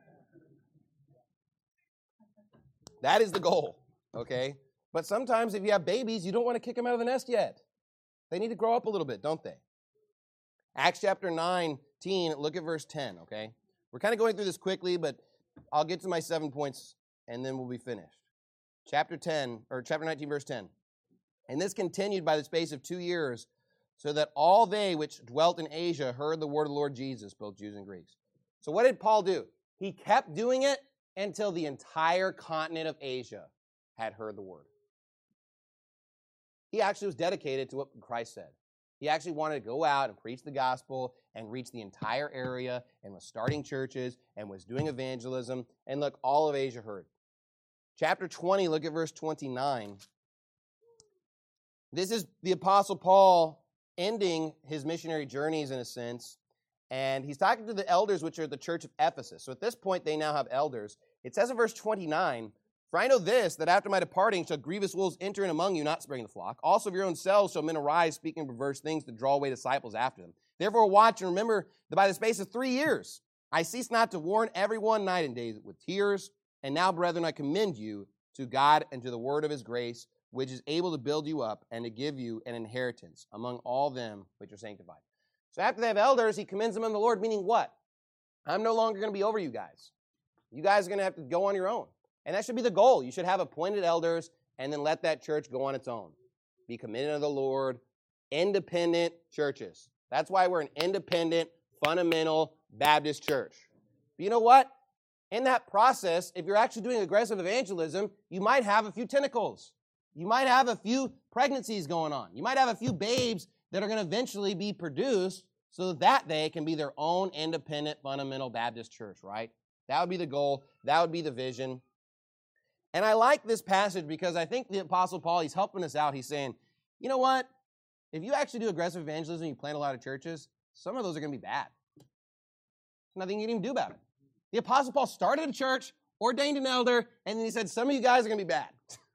That is the goal, okay? But sometimes if you have babies, you don't want to kick them out of the nest yet. They need to grow up a little bit, don't they? Acts chapter nineteen, look at verse ten, okay? We're kind of going through this quickly, but I'll get to my seven points, and then we'll be finished. Chapter ten, or chapter nineteen, verse ten. And this continued by the space of two years, so that all they which dwelt in Asia heard the word of the Lord Jesus, both Jews and Greeks. So what did Paul do? He kept doing it until the entire continent of Asia had heard the word. He actually was dedicated to what Christ said. He actually wanted to go out and preach the gospel and reach the entire area and was starting churches and was doing evangelism. And look, all of Asia heard. Chapter twenty, look at verse twenty-nine. This is the Apostle Paul ending his missionary journeys in a sense. And he's talking to the elders, which are the church of Ephesus. So at this point, they now have elders. It says in verse twenty-nine, for I know this, that after my departing shall grievous wolves enter in among you, not sparing the flock. Also of your own selves shall men arise, speaking perverse things to draw away disciples after them. Therefore watch and remember that by the space of three years I cease not to warn everyone night and day with tears. And now, brethren, I commend you to God and to the word of his grace, which is able to build you up and to give you an inheritance among all them which are sanctified. So after they have elders, he commends them in the Lord, meaning what? I'm no longer going to be over you guys. You guys are going to have to go on your own. And that should be the goal. You should have appointed elders and then let that church go on its own. Be committed to the Lord. Independent churches. That's why we're an independent, fundamental Baptist church. But you know what? In that process, if you're actually doing aggressive evangelism, you might have a few tentacles. You might have a few pregnancies going on. You might have a few babes that are going to eventually be produced so that they can be their own independent, fundamental Baptist church, right? That would be the goal. That would be the vision. And I like this passage because I think the Apostle Paul, he's helping us out. He's saying, you know what? If you actually do aggressive evangelism, you plant a lot of churches, some of those are going to be bad. There's nothing you can even do about it. The Apostle Paul started a church, ordained an elder, and then he said, some of you guys are going to be bad.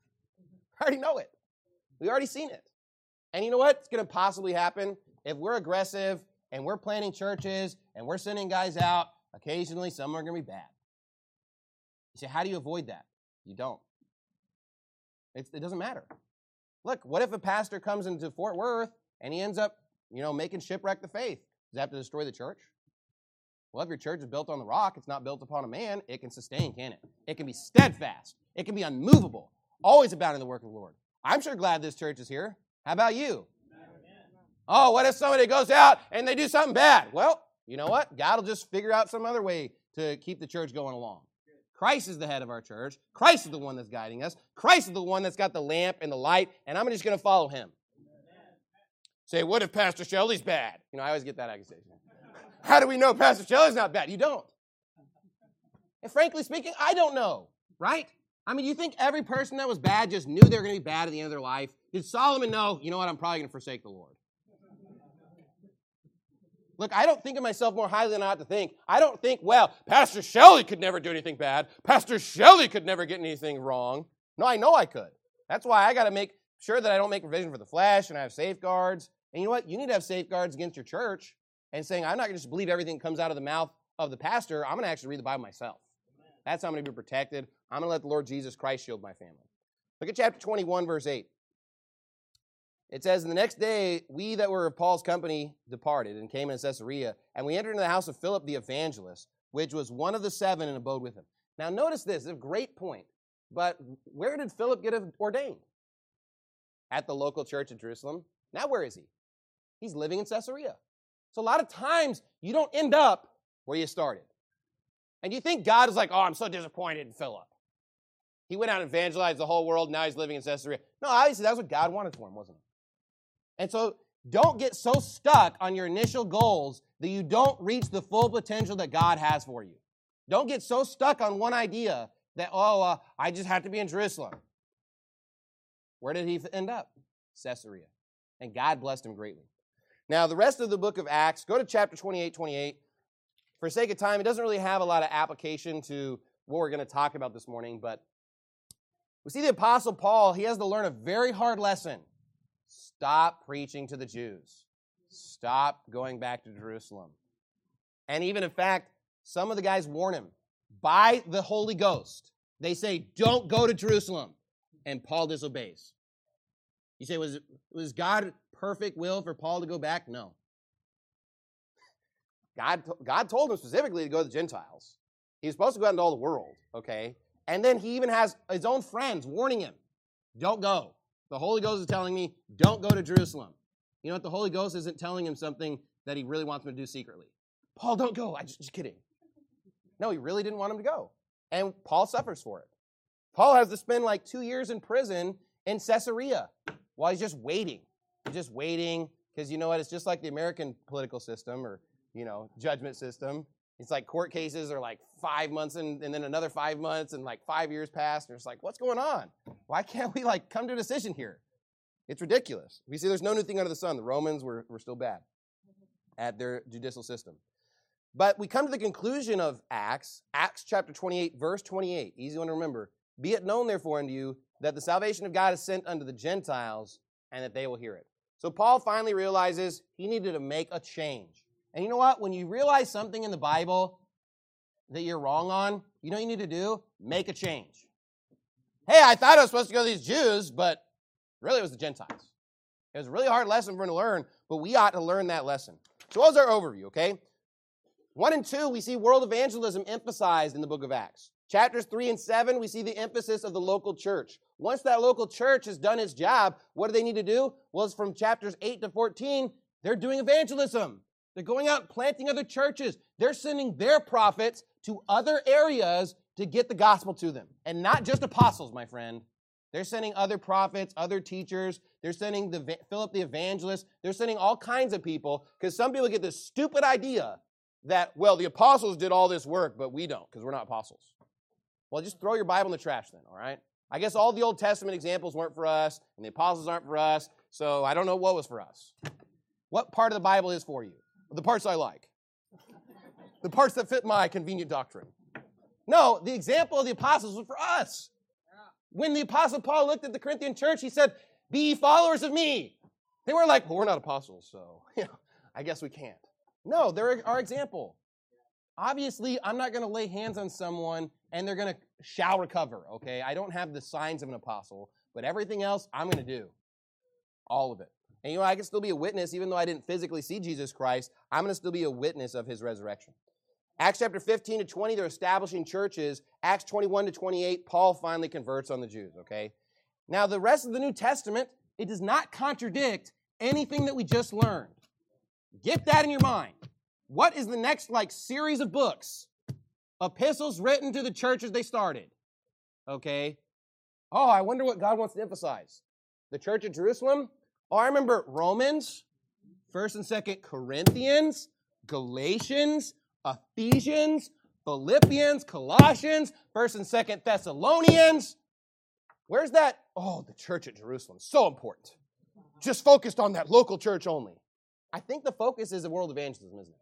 I already know it. We've already seen it. And you know what's going to possibly happen? If we're aggressive and we're planting churches and we're sending guys out, occasionally some are going to be bad. You say, how do you avoid that? You don't. It's, it doesn't matter. Look, what if a pastor comes into Fort Worth and he ends up, you know, making shipwreck the faith? Does that have to destroy the church? Well, if your church is built on the rock, it's not built upon a man, it can sustain, can it? It can be steadfast. It can be unmovable. Always abounding in the work of the Lord. I'm sure glad this church is here. How about you? Oh, what if somebody goes out and they do something bad? Well, you know what? God will just figure out some other way to keep the church going along. Christ is the head of our church. Christ is the one that's guiding us. Christ is the one that's got the lamp and the light, and I'm just going to follow him. Say, what if Pastor Shelley's bad? You know, I always get that accusation. How do we know Pastor Shelley's not bad? You don't. And frankly speaking, I don't know, right? I mean, you think every person that was bad just knew they were going to be bad at the end of their life? Did Solomon know, you know what, I'm probably going to forsake the Lord? Look, I don't think of myself more highly than I ought to think. I don't think, well, Pastor Shelley could never do anything bad. Pastor Shelley could never get anything wrong. No, I know I could. That's why I got to make sure that I don't make provision for the flesh and I have safeguards. And you know what? You need to have safeguards against your church and saying, I'm not going to just believe everything that comes out of the mouth of the pastor. I'm going to actually read the Bible myself. That's how I'm going to be protected. I'm going to let the Lord Jesus Christ shield my family. Look at chapter twenty-one, verse eight. It says, "And the next day, we that were of Paul's company departed and came into Caesarea, and we entered into the house of Philip the evangelist, which was one of the seven, and abode with him." Now notice this, it's a great point. But where did Philip get ordained? At the local church in Jerusalem. Now where is he? He's living in Caesarea. So a lot of times, you don't end up where you started. And you think God is like, oh, I'm so disappointed in Philip. He went out and evangelized the whole world, now he's living in Caesarea. No, obviously that's what God wanted for him, wasn't it? And so don't get so stuck on your initial goals that you don't reach the full potential that God has for you. Don't get so stuck on one idea that, oh, uh, I just have to be in Jerusalem. Where did he end up? Caesarea. And God blessed him greatly. Now, the rest of the book of Acts, go to chapter twenty-eight, twenty-eight. For sake of time, it doesn't really have a lot of application to what we're going to talk about this morning, but we see the Apostle Paul, he has to learn a very hard lesson. Stop preaching to the Jews. Stop going back to Jerusalem. And even, in fact, some of the guys warn him by the Holy Ghost. They say, don't go to Jerusalem. And Paul disobeys. You say, was, was God perfect will for Paul to go back? No. God, God told him specifically to go to the Gentiles. He was supposed to go out into all the world, okay? And then he even has his own friends warning him, don't go. The Holy Ghost is telling me, don't go to Jerusalem. You know what? The Holy Ghost isn't telling him something that he really wants him to do secretly. Paul, don't go. I'm just, just kidding. No, he really didn't want him to go. And Paul suffers for it. Paul has to spend like two years in prison in Caesarea while he's just waiting. He's just waiting because you know what? It's just like the American political system or, you know, judgment system. It's like court cases are like five months and, and then another five months and like five years pass. And it's like, what's going on? Why can't we like come to a decision here? It's ridiculous. We see there's no new thing under the sun. The Romans were, were still bad at their judicial system. But we come to the conclusion of Acts, Acts chapter twenty-eight, verse twenty-eight. Easy one to remember. Be it known, therefore, unto you that the salvation of God is sent unto the Gentiles and that they will hear it. So Paul finally realizes he needed to make a change. And you know what? When you realize something in the Bible that you're wrong on, you know what you need to do? Make a change. Hey, I thought I was supposed to go to these Jews, but really it was the Gentiles. It was a really hard lesson for him to learn, but we ought to learn that lesson. So what was our overview, okay? One and two, we see world evangelism emphasized in the book of Acts. Chapters three and seven, we see the emphasis of the local church. Once that local church has done its job, what do they need to do? Well, it's from chapters eight to fourteen, they're doing evangelism. They're going out and planting other churches. They're sending their prophets to other areas to get the gospel to them. And not just apostles, my friend. They're sending other prophets, other teachers. They're sending the Philip the evangelist. They're sending all kinds of people because some people get this stupid idea that, well, the apostles did all this work, but we don't because we're not apostles. Well, just throw your Bible in the trash then, all right? I guess all the Old Testament examples weren't for us, and the apostles aren't for us, so I don't know what was for us. What part of the Bible is for you? The parts I like. The parts that fit my convenient doctrine. No, the example of the apostles was for us. When the apostle Paul looked at the Corinthian church, he said, be followers of me. They were like, well, we're not apostles, so you know, I guess we can't. No, they're our example. Obviously, I'm not going to lay hands on someone and they're going to shall recover, okay? I don't have the signs of an apostle, but everything else I'm going to do. All of it. And you know, I can still be a witness, even though I didn't physically see Jesus Christ, I'm going to still be a witness of his resurrection. Acts chapter fifteen to twenty, they're establishing churches. Acts twenty-one to twenty-eight, Paul finally converts on the Jews, okay? Now, the rest of the New Testament, it does not contradict anything that we just learned. Get that in your mind. What is the next, like, series of books? Epistles written to the churches they started, okay? Oh, I wonder what God wants to emphasize. The church at Jerusalem? Oh, I remember Romans, First and Second Corinthians, Galatians, Ephesians, Philippians, Colossians, First and Second Thessalonians. Where's that? Oh, the church at Jerusalem. So important. Just focused on that local church only. I think the focus is the world evangelism, isn't it?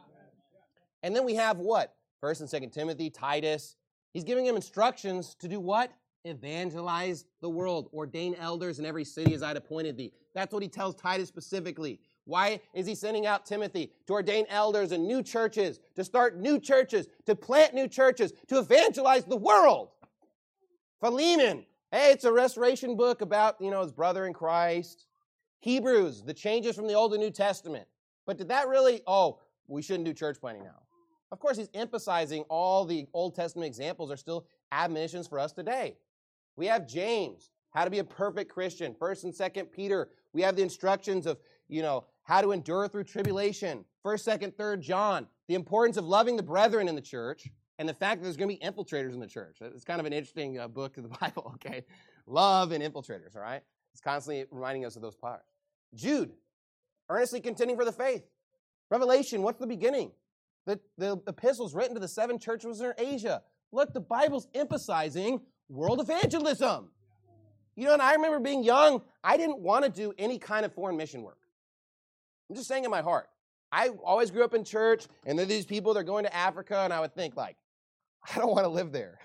And then we have what? First and Second Timothy, Titus. He's giving him instructions to do what? Evangelize the world. Ordain elders in every city as I'd appointed thee. That's what he tells Titus specifically. Why is he sending out Timothy? To ordain elders in new churches, to start new churches, to plant new churches, to evangelize the world. Philemon, hey, it's a restoration book about, you know, his brother in Christ. Hebrews, the changes from the Old and New Testament. But did that really, oh, we shouldn't do church planting now. Of course, he's emphasizing all the Old Testament examples are still admonitions for us today. We have James, how to be a perfect Christian. First and Second Peter, we have the instructions of, you know, how to endure through tribulation. First, Second, Third John, the importance of loving the brethren in the church, and the fact that there's going to be infiltrators in the church. It's kind of an interesting uh, book of the Bible, okay? Love and infiltrators, all right? It's constantly reminding us of those parts. Jude, earnestly contending for the faith. Revelation, what's the beginning? The, the epistles written to the seven churches in Asia. Look, the Bible's emphasizing world evangelism. You know, and I remember being young, I didn't want to do any kind of foreign mission work. I'm just saying in my heart. I always grew up in church, and there are these people that are going to Africa, and I would think, like, I don't want to live there.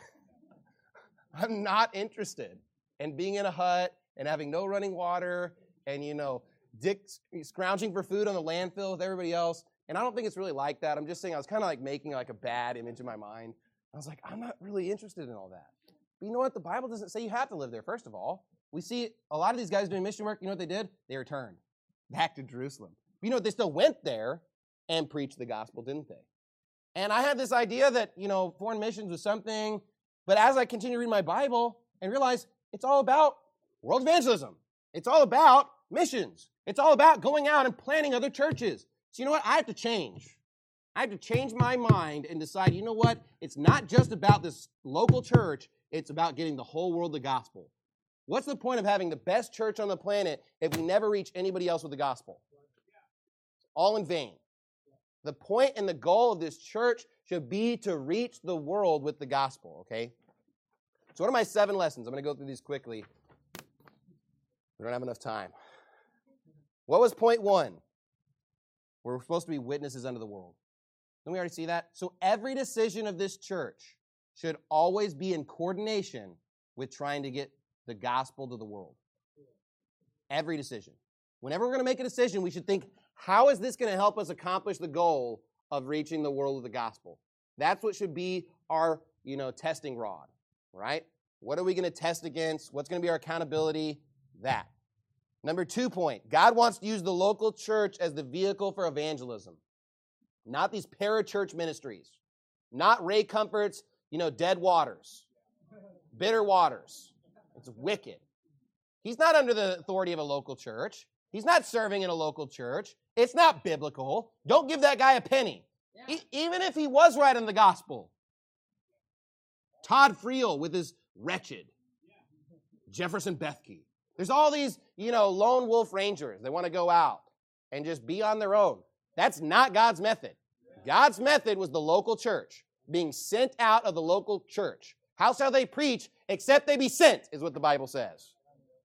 I'm not interested in being in a hut and having no running water and, you know, dick scrounging for food on the landfill with everybody else. And I don't think it's really like that. I'm just saying I was kind of like making like a bad image in my mind. I was like, I'm not really interested in all that. But you know what? The Bible doesn't say you have to live there, first of all. We see a lot of these guys doing mission work. You know what they did? They returned back to Jerusalem. You know, they still went there and preached the gospel, didn't they? And I had this idea that, you know, foreign missions was something, but as I continue to read my Bible and realize it's all about world evangelism. It's all about missions. It's all about going out and planting other churches. So you know what? I have to change. I have to change my mind and decide, you know what? It's not just about this local church. It's about getting the whole world the gospel. What's the point of having the best church on the planet if we never reach anybody else with the gospel? All in vain. The point and the goal of this church should be to reach the world with the gospel, okay? So what are my seven lessons? I'm going to go through these quickly. We don't have enough time. What was point one? We're supposed to be witnesses unto the world. Didn't we already see that? So every decision of this church should always be in coordination with trying to get the gospel to the world. Every decision. Whenever we're going to make a decision, we should think, how is this going to help us accomplish the goal of reaching the world with the gospel? That's what should be our, you know, testing rod, right? What are we going to test against? What's going to be our accountability? That. Number two point, God wants to use the local church as the vehicle for evangelism. Not these parachurch ministries. Not Ray Comfort's, you know, dead waters. Bitter waters. It's wicked. He's not under the authority of a local church. He's not serving in a local church. It's not biblical. Don't give that guy a penny. Yeah. E- even if he was right in the gospel. Todd Friel with his wretched. Jefferson Bethke. There's all these, you know, lone wolf rangers that want to go out and just be on their own. That's not God's method. God's method was the local church, being sent out of the local church. How shall they preach except they be sent, is what the Bible says.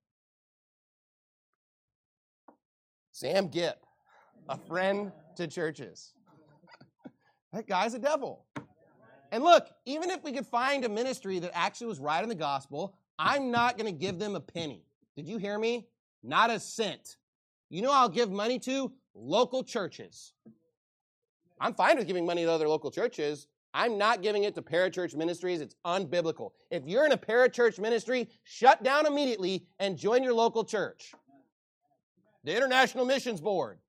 Sam Gipp, a friend to churches. That guy's a devil. And look, even if we could find a ministry that actually was right in the gospel, I'm not going to give them a penny. Did you hear me? Not a cent. You know I'll give money to? Local churches. I'm fine with giving money to other local churches. I'm not giving it to parachurch ministries. It's unbiblical. If you're in a parachurch ministry, shut down immediately and join your local church. The International Missions Board.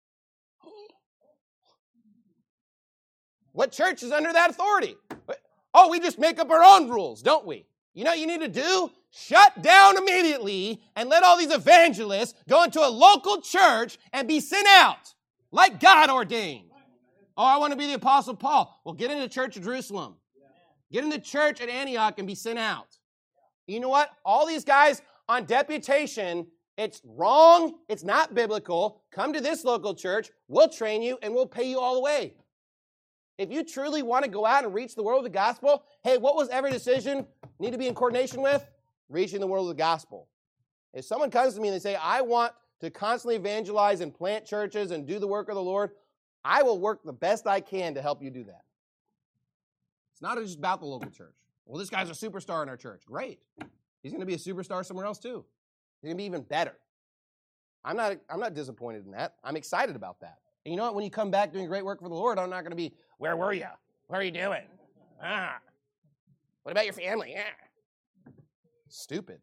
What church is under that authority? Oh, we just make up our own rules, don't we? You know what you need to do? Shut down immediately and let all these evangelists go into a local church and be sent out like God ordained. Oh, I want to be the Apostle Paul. Well, get in the church of Jerusalem. Get in the church at Antioch and be sent out. You know what? All these guys on deputation It's wrong. It's not biblical. Come to this local church. We'll train you and we'll pay you all the way. If you truly want to go out and reach the world with the gospel, hey, what was every decision need to be in coordination with? Reaching the world with the gospel. If someone comes to me and they say, I want to constantly evangelize and plant churches and do the work of the Lord, I will work the best I can to help you do that. It's not just about the local church. Well, this guy's a superstar in our church. Great. He's going to be a superstar somewhere else too. He's going to be even better. I'm not, I'm not disappointed in that. I'm excited about that. And you know what? When you come back doing great work for the Lord, I'm not going to be, where were you? What are you doing? Ah. What about your family? Yeah. Stupid.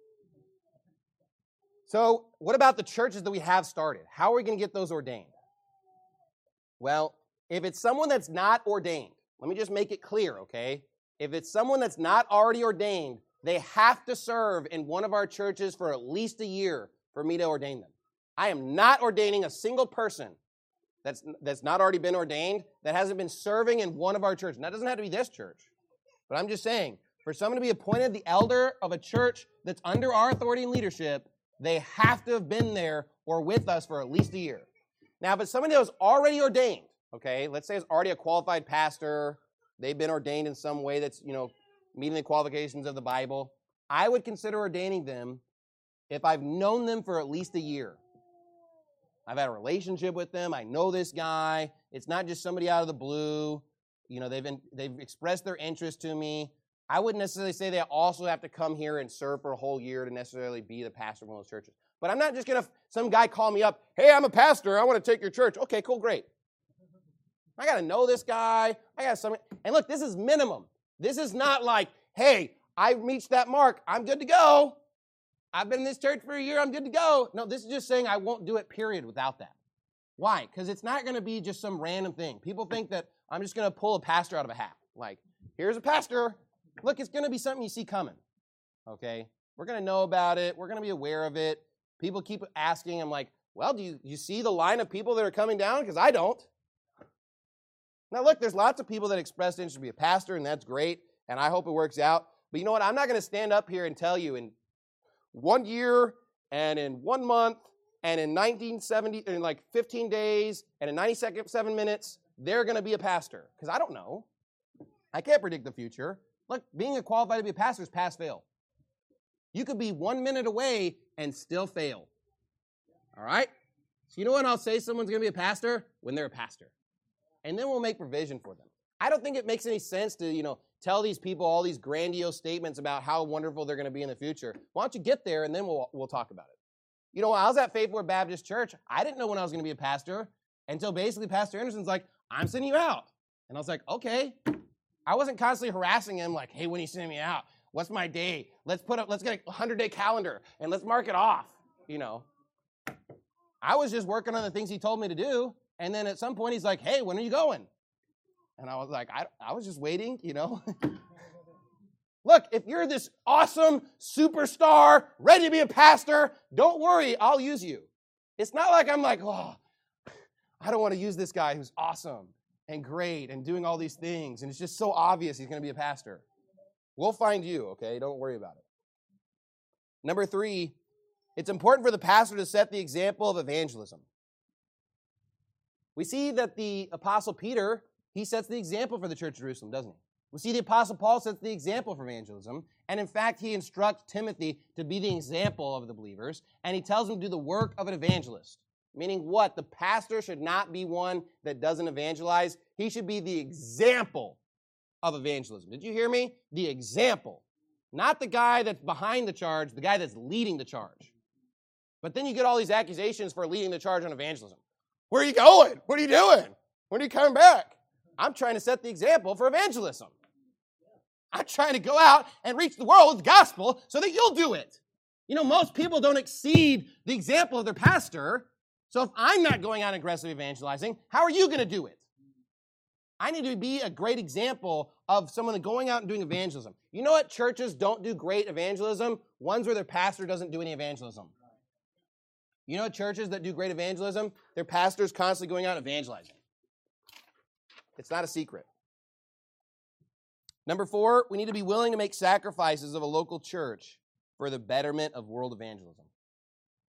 So what about the churches that we have started? How are we going to get those ordained? Well, if it's someone that's not ordained, let me just make it clear, okay? If it's someone that's not already ordained, they have to serve in one of our churches for at least a year for me to ordain them. I am not ordaining a single person that's, that's not already been ordained, that hasn't been serving in one of our churches. And that doesn't have to be this church. But I'm just saying, for someone to be appointed the elder of a church that's under our authority and leadership, they have to have been there or with us for at least a year. Now, if it's somebody that was already ordained, okay, let's say it's already a qualified pastor, they've been ordained in some way that's, you know, meeting the qualifications of the Bible, I would consider ordaining them if I've known them for at least a year. I've had a relationship with them. I know this guy. It's not just somebody out of the blue. You know, they've been, they've expressed their interest to me. I wouldn't necessarily say they also have to come here and serve for a whole year to necessarily be the pastor of one of those churches. But I'm not just going to, some guy call me up, hey, I'm a pastor. I want to take your church. Okay, cool, great. I got to know this guy. I got some. And look, this is minimum. This is not like, hey, I reached that mark. I'm good to go. I've been in this church for a year. I'm good to go. No, this is just saying I won't do it, period, without that. Why? Because it's not going to be just some random thing. People think that I'm just going to pull a pastor out of a hat. Like, here's a pastor. Look, it's going to be something you see coming. Okay? We're going to know about it. We're going to be aware of it. People keep asking. I'm like, well, do you, you see the line of people that are coming down? Because I don't. Now, look, there's lots of people that expressed interest to be a pastor, and that's great, and I hope it works out. But you know what? I'm not going to stand up here and tell you in one year and in one month and in nineteen seventy, in like fifteen days and in ninety-seven minutes, they're going to be a pastor. Because I don't know. I can't predict the future. Look, being a qualified to be a pastor is pass-fail. You could be one minute away and still fail. All right? So you know when I'll say someone's going to be a pastor? When they're a pastor. And then we'll make provision for them. I don't think it makes any sense to, you know, tell these people all these grandiose statements about how wonderful they're going to be in the future. Why don't you get there and then we'll we'll talk about it. You know, when I was at Faithful Word Baptist Church, I didn't know when I was going to be a pastor until basically Pastor Anderson's like, I'm sending you out. And I was like, okay. I wasn't constantly harassing him like, hey, when are you sending me out? What's my day? Let's put up, let's get a hundred-day calendar and let's mark it off, you know. I was just working on the things he told me to do. And then at some point he's like, hey, when are you going? And I was like, I, I was just waiting, you know. Look, if you're this awesome superstar, ready to be a pastor, don't worry, I'll use you. It's not like I'm like, oh, I don't want to use this guy who's awesome and great and doing all these things, and it's just so obvious he's going to be a pastor. We'll find you, okay? Don't worry about it. Number three, it's important for the pastor to set the example of evangelism. We see that the Apostle Peter, he sets the example for the church of Jerusalem, doesn't he? We see the Apostle Paul sets the example for evangelism, and in fact, he instructs Timothy to be the example of the believers, and he tells him to do the work of an evangelist. Meaning what? The pastor should not be one that doesn't evangelize. He should be the example of evangelism. Did you hear me? The example. Not the guy that's behind the charge, the guy that's leading the charge. But then you get all these accusations for leading the charge on evangelism. Where are you going? What are you doing? When are you coming back? I'm trying to set the example for evangelism. I'm trying to go out and reach the world with the gospel so that you'll do it. You know, most people don't exceed the example of their pastor. So if I'm not going out aggressive evangelizing, how are you going to do it? I need to be a great example of someone going out and doing evangelism. You know what churches don't do great evangelism? Ones where their pastor doesn't do any evangelism. You know churches that do great evangelism? Their pastor's constantly going out evangelizing. It's not a secret. Number four, we need to be willing to make sacrifices of a local church for the betterment of world evangelism.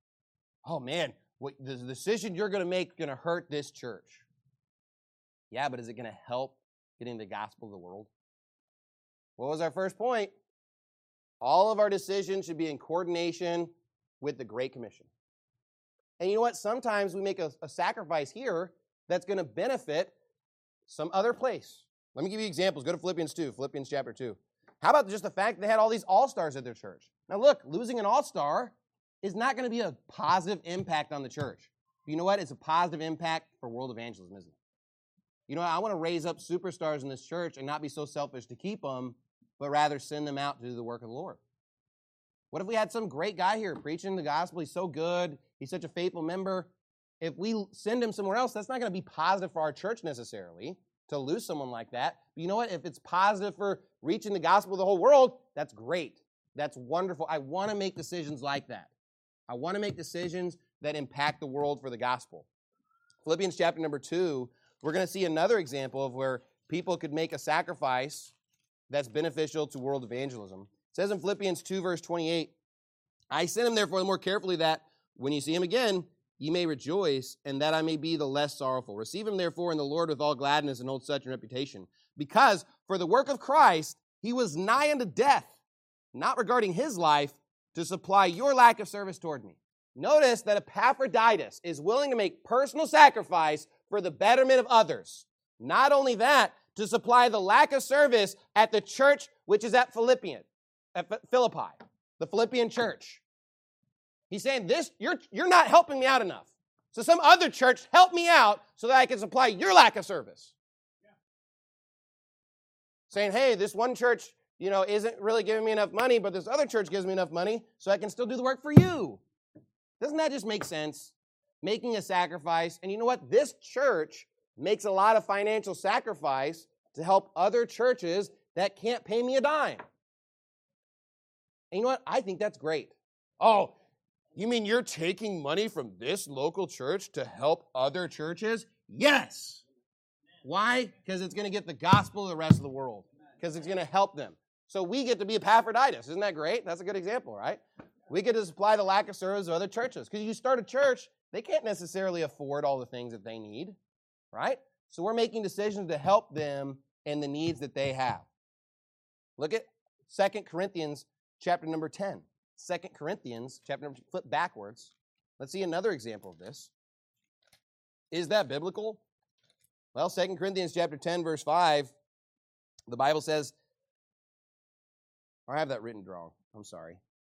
oh man, what, the decision you're going to make is going to hurt this church. Yeah, but is it going to help getting the gospel to the world? What was our first point? All of our decisions should be in coordination with the Great Commission. And you know what? Sometimes we make a, a sacrifice here that's going to benefit some other place. Let me give you examples. Go to Philippians two, Philippians chapter two. How about just the fact that they had all these all-stars at their church? Now look, losing an all-star is not going to be a positive impact on the church. You know what? It's a positive impact for world evangelism, isn't it? You know what? I want to raise up superstars in this church and not be so selfish to keep them, but rather send them out to do the work of the Lord. What if we had some great guy here preaching the gospel? He's so good. He's such a faithful member. If we send him somewhere else, that's not going to be positive for our church necessarily to lose someone like that. But you know what? If it's positive for reaching the gospel to the whole world, that's great. That's wonderful. I want to make decisions like that. I want to make decisions that impact the world for the gospel. Philippians chapter number two, we're going to see another example of where people could make a sacrifice that's beneficial to world evangelism. It says in Philippians two, verse twenty-eight, I sent him therefore the more carefully that when you see him again, ye may rejoice, and that I may be the less sorrowful. Receive him therefore in the Lord with all gladness, and hold such a reputation. Because for the work of Christ, he was nigh unto death, not regarding his life, to supply your lack of service toward me. Notice that Epaphroditus is willing to make personal sacrifice for the betterment of others. Not only that, to supply the lack of service at the church which is at Philippian, at Philippi, the Philippian church. He's saying, this, you're, you're not helping me out enough. So some other church help me out so that I can supply your lack of service. Yeah. Saying, hey, this one church, you know, isn't really giving me enough money, but this other church gives me enough money so I can still do the work for you. Doesn't that just make sense? Making a sacrifice. And you know what? This church makes a lot of financial sacrifice to help other churches that can't pay me a dime. And you know what? I think that's great. Oh, you mean you're taking money from this local church to help other churches? Yes. Why? Because it's going to get the gospel to the rest of the world. Because it's going to help them. So we get to be Epaphroditus. Isn't that great? That's a good example, right? We get to supply the lack of service of other churches. Because you start a church, they can't necessarily afford all the things that they need, right? So we're making decisions to help them in the needs that they have. Look at Second Corinthians chapter number ten. Second Corinthians chapter number, flip backwards. Let's see another example of this. Is that biblical? Well, Second Corinthians chapter ten, verse five, the Bible says, or I have that written wrong. I'm sorry.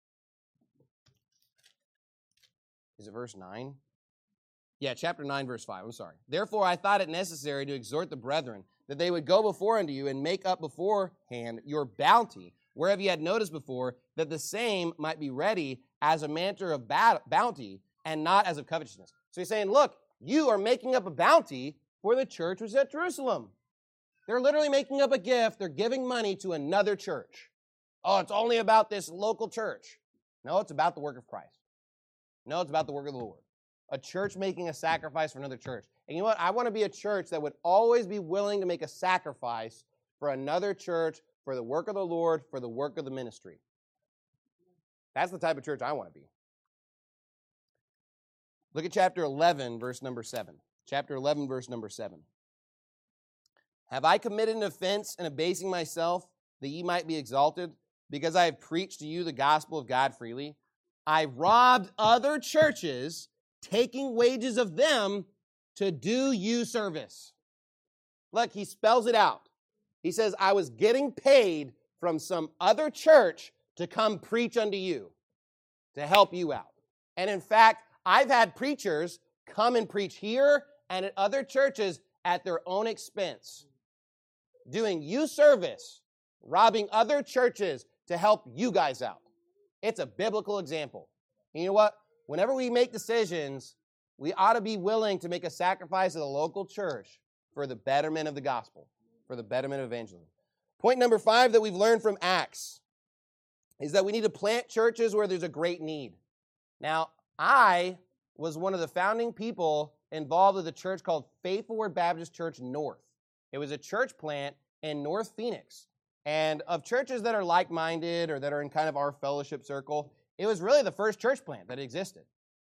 Is it verse nine? Yeah, chapter nine, verse five. I'm sorry. Therefore, I thought it necessary to exhort the brethren that they would go before unto you and make up beforehand your bounty, whereof ye had noticed before, that the same might be ready as a matter of bounty and not as of covetousness. So he's saying, look, you are making up a bounty for the church which is at Jerusalem. They're literally making up a gift. They're giving money to another church. Oh, it's only about this local church. No, it's about the work of Christ. No, it's about the work of the Lord. A church making a sacrifice for another church. And you know what? I want to be a church that would always be willing to make a sacrifice for another church, for the work of the Lord, for the work of the ministry. That's the type of church I want to be. Look at chapter eleven, verse number seven. Chapter eleven, verse number seven. Have I committed an offense in abasing myself, that ye might be exalted, because I have preached to you the gospel of God freely? I robbed other churches, taking wages of them to do you service. Look, he spells it out. He says, I was getting paid from some other church to come preach unto you, to help you out. And in fact, I've had preachers come and preach here and at other churches at their own expense, doing you service, robbing other churches to help you guys out. It's a biblical example. And you know what? Whenever we make decisions, we ought to be willing to make a sacrifice of the local church for the betterment of the gospel, for the betterment of evangelism. Point number five that we've learned from Acts is that we need to plant churches where there's a great need. Now, I was one of the founding people involved with a church called Faithful Word Baptist Church North. It was a church plant in North Phoenix. And of churches that are like-minded or that are in kind of our fellowship circle, it was really the first church plant that existed.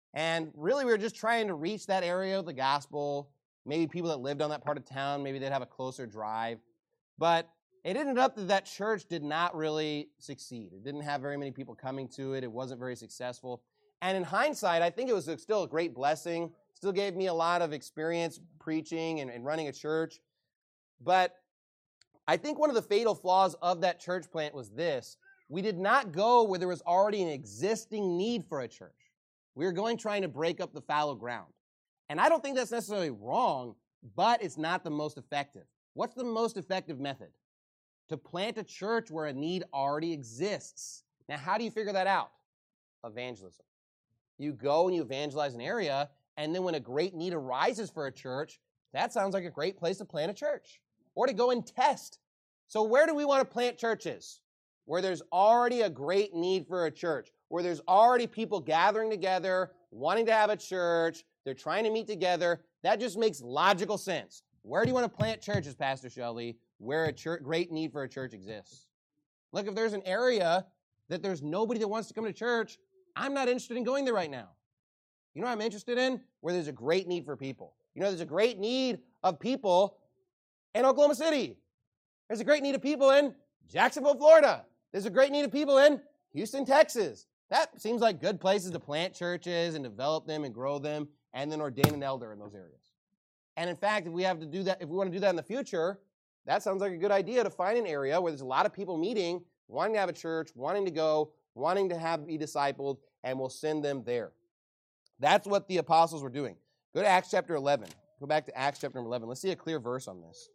And really, we were just trying to reach that area with the gospel. Maybe people that lived on that part of town, maybe they'd have a closer drive. But it ended up that that church did not really succeed. It didn't have very many people coming to it. It wasn't very successful. And in hindsight, I think it was still a great blessing. Still gave me a lot of experience preaching and, and running a church. But I think one of the fatal flaws of that church plant was this. We did not go where there was already an existing need for a church. We were going trying to break up the fallow ground. And I don't think that's necessarily wrong, but it's not the most effective. What's the most effective method? To plant a church where a need already exists. Now, how do you figure that out? Evangelism. You go and you evangelize an area, and then when a great need arises for a church, that sounds like a great place to plant a church. Or to go and test. So where do we want to plant churches? Where there's already a great need for a church. Where there's already people gathering together, wanting to have a church. They're trying to meet together. That just makes logical sense. Where do you want to plant churches, Pastor Shelley? Where a church, great need for a church exists. Look, if there's an area that there's nobody that wants to come to church, I'm not interested in going there right now. You know what I'm interested in? Where there's a great need for people. You know, there's a great need of people in Oklahoma City. There's a great need of people in Jacksonville, Florida. There's a great need of people in Houston, Texas. That seems like good places to plant churches and develop them and grow them and then ordain an elder in those areas. And in fact, if we have to do that, if we want to do that in the future, that sounds like a good idea to find an area where there's a lot of people meeting, wanting to have a church, wanting to go, wanting to have be discipled, and we'll send them there. That's what the apostles were doing. Go to Acts chapter eleven. Go back to Acts chapter number eleven. Let's see a clear verse on this.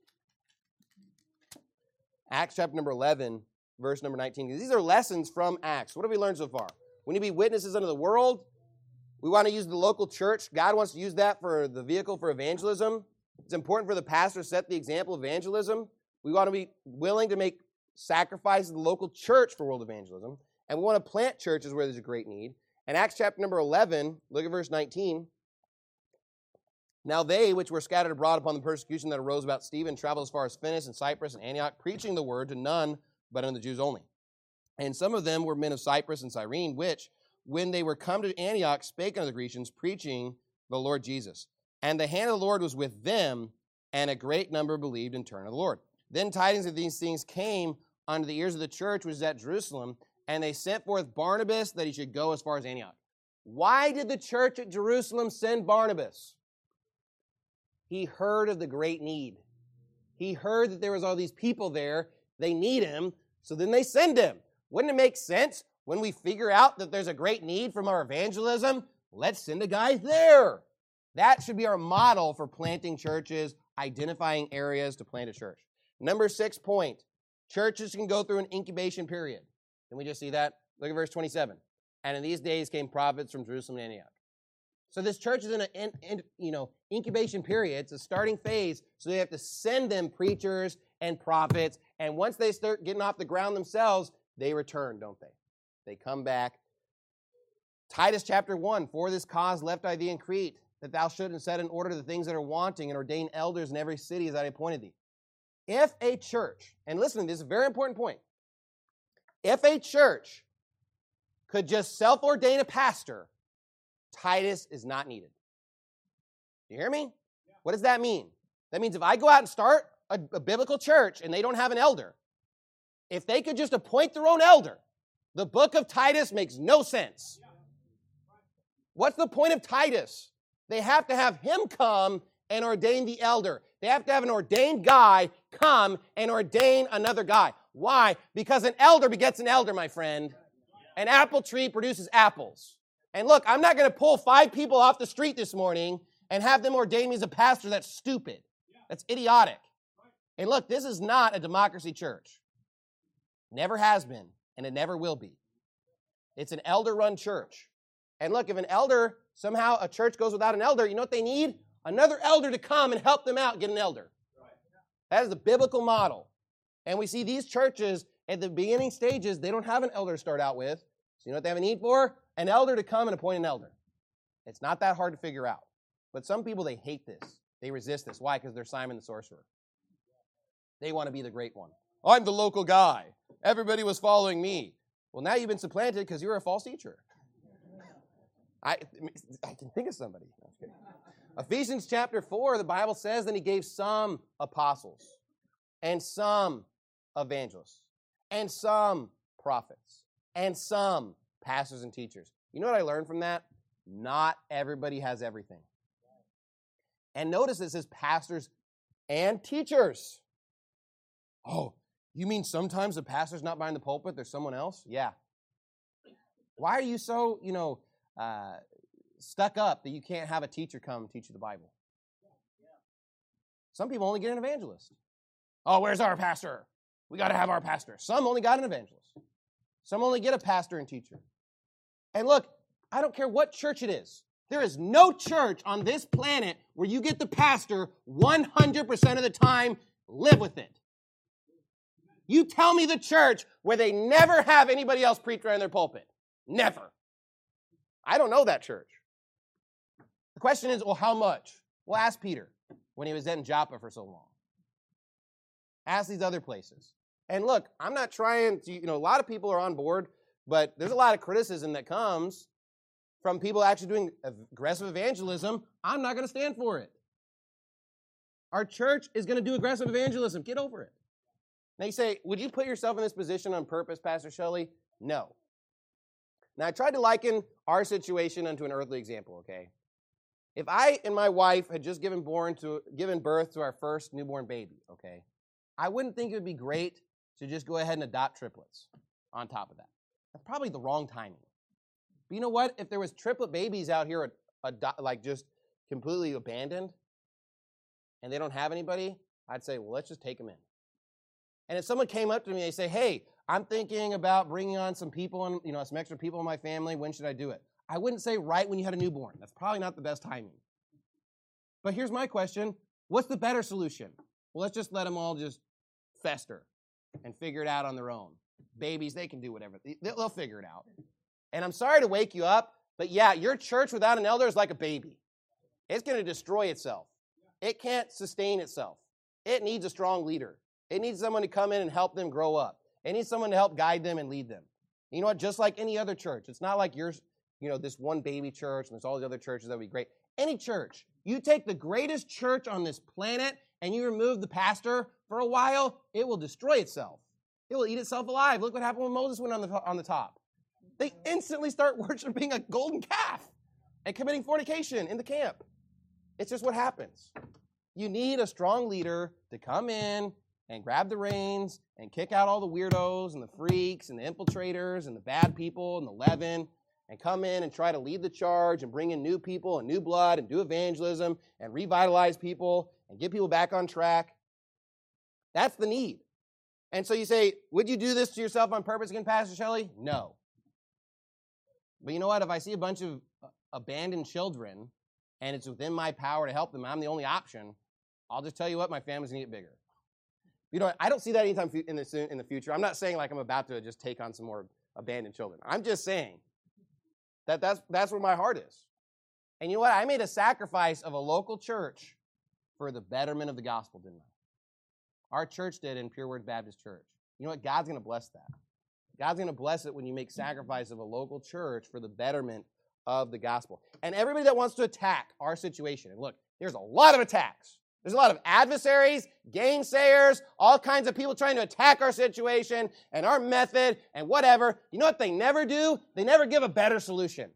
Acts chapter number eleven, verse number nineteen. These are lessons from Acts. What have we learned so far? We need to be witnesses unto the world. We want to use the local church. God wants to use that for the vehicle for evangelism. It's important for the pastor to set the example of evangelism. We want to be willing to make sacrifices in the local church for world evangelism. And we want to plant churches where there's a great need. And Acts chapter number eleven, look at verse nineteen. Now they, which were scattered abroad upon the persecution that arose about Stephen, traveled as far as Phoenix and Cyprus and Antioch, preaching the word to none but unto the Jews only. And some of them were men of Cyprus and Cyrene, which, when they were come to Antioch, spake unto the Grecians, preaching the Lord Jesus. And the hand of the Lord was with them, and a great number believed and turned to the Lord. Then tidings of these things came unto the ears of the church, which is at Jerusalem, and they sent forth Barnabas that he should go as far as Antioch. Why did the church at Jerusalem send Barnabas? He heard of the great need. He heard that there was all these people there. They need him, so then they send him. Wouldn't it make sense when we figure out that there's a great need from our evangelism? Let's send a guy there. That should be our model for planting churches, identifying areas to plant a church. Number six point, churches can go through an incubation period. Can we just see that? Look at verse twenty-seven. And in these days came prophets from Jerusalem and Antioch. So this church is in an in, you know, incubation period. It's a starting phase, so they have to send them preachers and prophets. And once they start getting off the ground themselves, they return, don't they? They come back. Titus chapter one, for this cause left I thee in Crete, that thou shouldst set in order the things that are wanting, and ordain elders in every city as I appointed thee. If a church, and listen, this is a very important point. If a church could just self-ordain a pastor, Titus is not needed. You hear me? Yeah. What does that mean? That means if I go out and start a, a biblical church and they don't have an elder, if they could just appoint their own elder, the book of Titus makes no sense. Yeah. What's the point of Titus? They have to have him come and ordain the elder. They have to have an ordained guy come and ordain another guy. Why? Because an elder begets an elder, my friend. An apple tree produces apples. And look, I'm not going to pull five people off the street this morning and have them ordain me as a pastor. That's stupid. That's idiotic. And look, this is not a democracy church. Never has been, and it never will be. It's an elder-run church. And look, if an elder, somehow a church goes without an elder, you know what they need? Another elder to come and help them out get an elder. That is the biblical model. And we see these churches at the beginning stages, they don't have an elder to start out with. So you know what they have a need for? An elder to come and appoint an elder. It's not that hard to figure out. But some people, they hate this. They resist this. Why? Because they're Simon the sorcerer. They want to be the great one. I'm the local guy. Everybody was following me. Well, now you've been supplanted because you're a false teacher. I, I can think of somebody. No, I'm kidding. Ephesians chapter four, the Bible says, then he gave some apostles, and some evangelists, and some prophets, and some pastors and teachers. You know what I learned from that? Not everybody has everything. And notice it says pastors and teachers. Oh, you mean sometimes the pastor's not behind the pulpit, there's someone else? Yeah. Why are you so, you know, uh, stuck up that you can't have a teacher come teach you the Bible? Some people only get an evangelist. Oh, where's our pastor? We got to have our pastor. Some only got an evangelist. Some only get a pastor and teacher. And look, I don't care what church it is. There is no church on this planet where you get the pastor one hundred percent of the time. Live with it. You tell me the church where they never have anybody else preach around their pulpit. Never. I don't know that church. The question is, well, how much? Well, ask Peter when he was in Joppa for so long. Ask these other places. And look, I'm not trying to, you know, a lot of people are on board, but there's a lot of criticism that comes from people actually doing aggressive evangelism. I'm not going to stand for it. Our church is going to do aggressive evangelism. Get over it. Now you say, would you put yourself in this position on purpose, Pastor Shelley? No. Now I tried to liken our situation unto an earthly example, okay? If I and my wife had just given born to given birth to our first newborn baby, okay, I wouldn't think it would be great to just go ahead and adopt triplets on top of that. That's probably the wrong timing. But you know what? If there was triplet babies out here, ado- like just completely abandoned, and they don't have anybody, I'd say, well, let's just take them in. And if someone came up to me and they say, hey, I'm thinking about bringing on some people, and you know, some extra people in my family, when should I do it? I wouldn't say right when you had a newborn. That's probably not the best timing. But here's my question. What's the better solution? Well, let's just let them all just fester and figure it out on their own. Babies, they can do whatever. They'll figure it out. And I'm sorry to wake you up, but yeah, your church without an elder is like a baby. It's going to destroy itself. It can't sustain itself. It needs a strong leader. It needs someone to come in and help them grow up. It needs someone to help guide them and lead them. You know what? Just like any other church. It's not like yours, you know, this one baby church and there's all these other churches that would be great. Any church, you take the greatest church on this planet and you remove the pastor for a while, it will destroy itself. It will eat itself alive. Look what happened when Moses went on the, on the top. They instantly start worshiping a golden calf and committing fornication in the camp. It's just what happens. You need a strong leader to come in and grab the reins and kick out all the weirdos and the freaks and the infiltrators and the bad people and the leaven and come in and try to lead the charge and bring in new people and new blood and do evangelism and revitalize people and get people back on track. That's the need. And so you say, would you do this to yourself on purpose again, Pastor Shelley? No. But you know what? If I see a bunch of abandoned children and it's within my power to help them, I'm the only option, I'll just tell you what, my family's going to get bigger. You know, I don't see that anytime in the, in the future. I'm not saying like I'm about to just take on some more abandoned children. I'm just saying that that's, that's where my heart is. And you know what? I made a sacrifice of a local church for the betterment of the gospel, didn't I? Our church did in Pure Word Baptist Church. You know what? God's going to bless that. God's going to bless it when you make sacrifice of a local church for the betterment of the gospel. And everybody that wants to attack our situation, and look, there's a lot of attacks. There's a lot of adversaries, gainsayers, all kinds of people trying to attack our situation and our method and whatever. You know what they never do? They never give a better solution.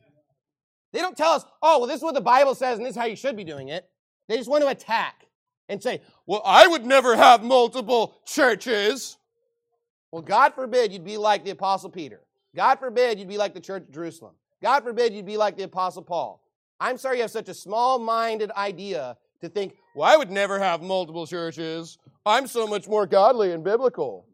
They don't tell us, oh, well, this is what the Bible says and this is how you should be doing it. They just want to attack and say, well, I would never have multiple churches. Well, God forbid you'd be like the Apostle Peter. God forbid you'd be like the Church of Jerusalem. God forbid you'd be like the Apostle Paul. I'm sorry you have such a small-minded idea to think, well, I would never have multiple churches. I'm so much more godly and biblical.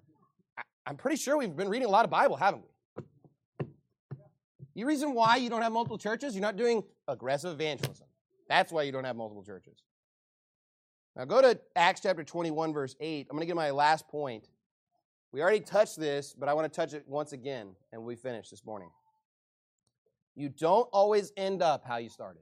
I'm pretty sure we've been reading a lot of Bible, haven't we? The reason why you don't have multiple churches, you're not doing aggressive evangelism. That's why you don't have multiple churches. Now go to Acts chapter twenty-one, verse eight. I'm going to get my last point. We already touched this, but I want to touch it once again, and we finish this morning. You don't always end up how you started.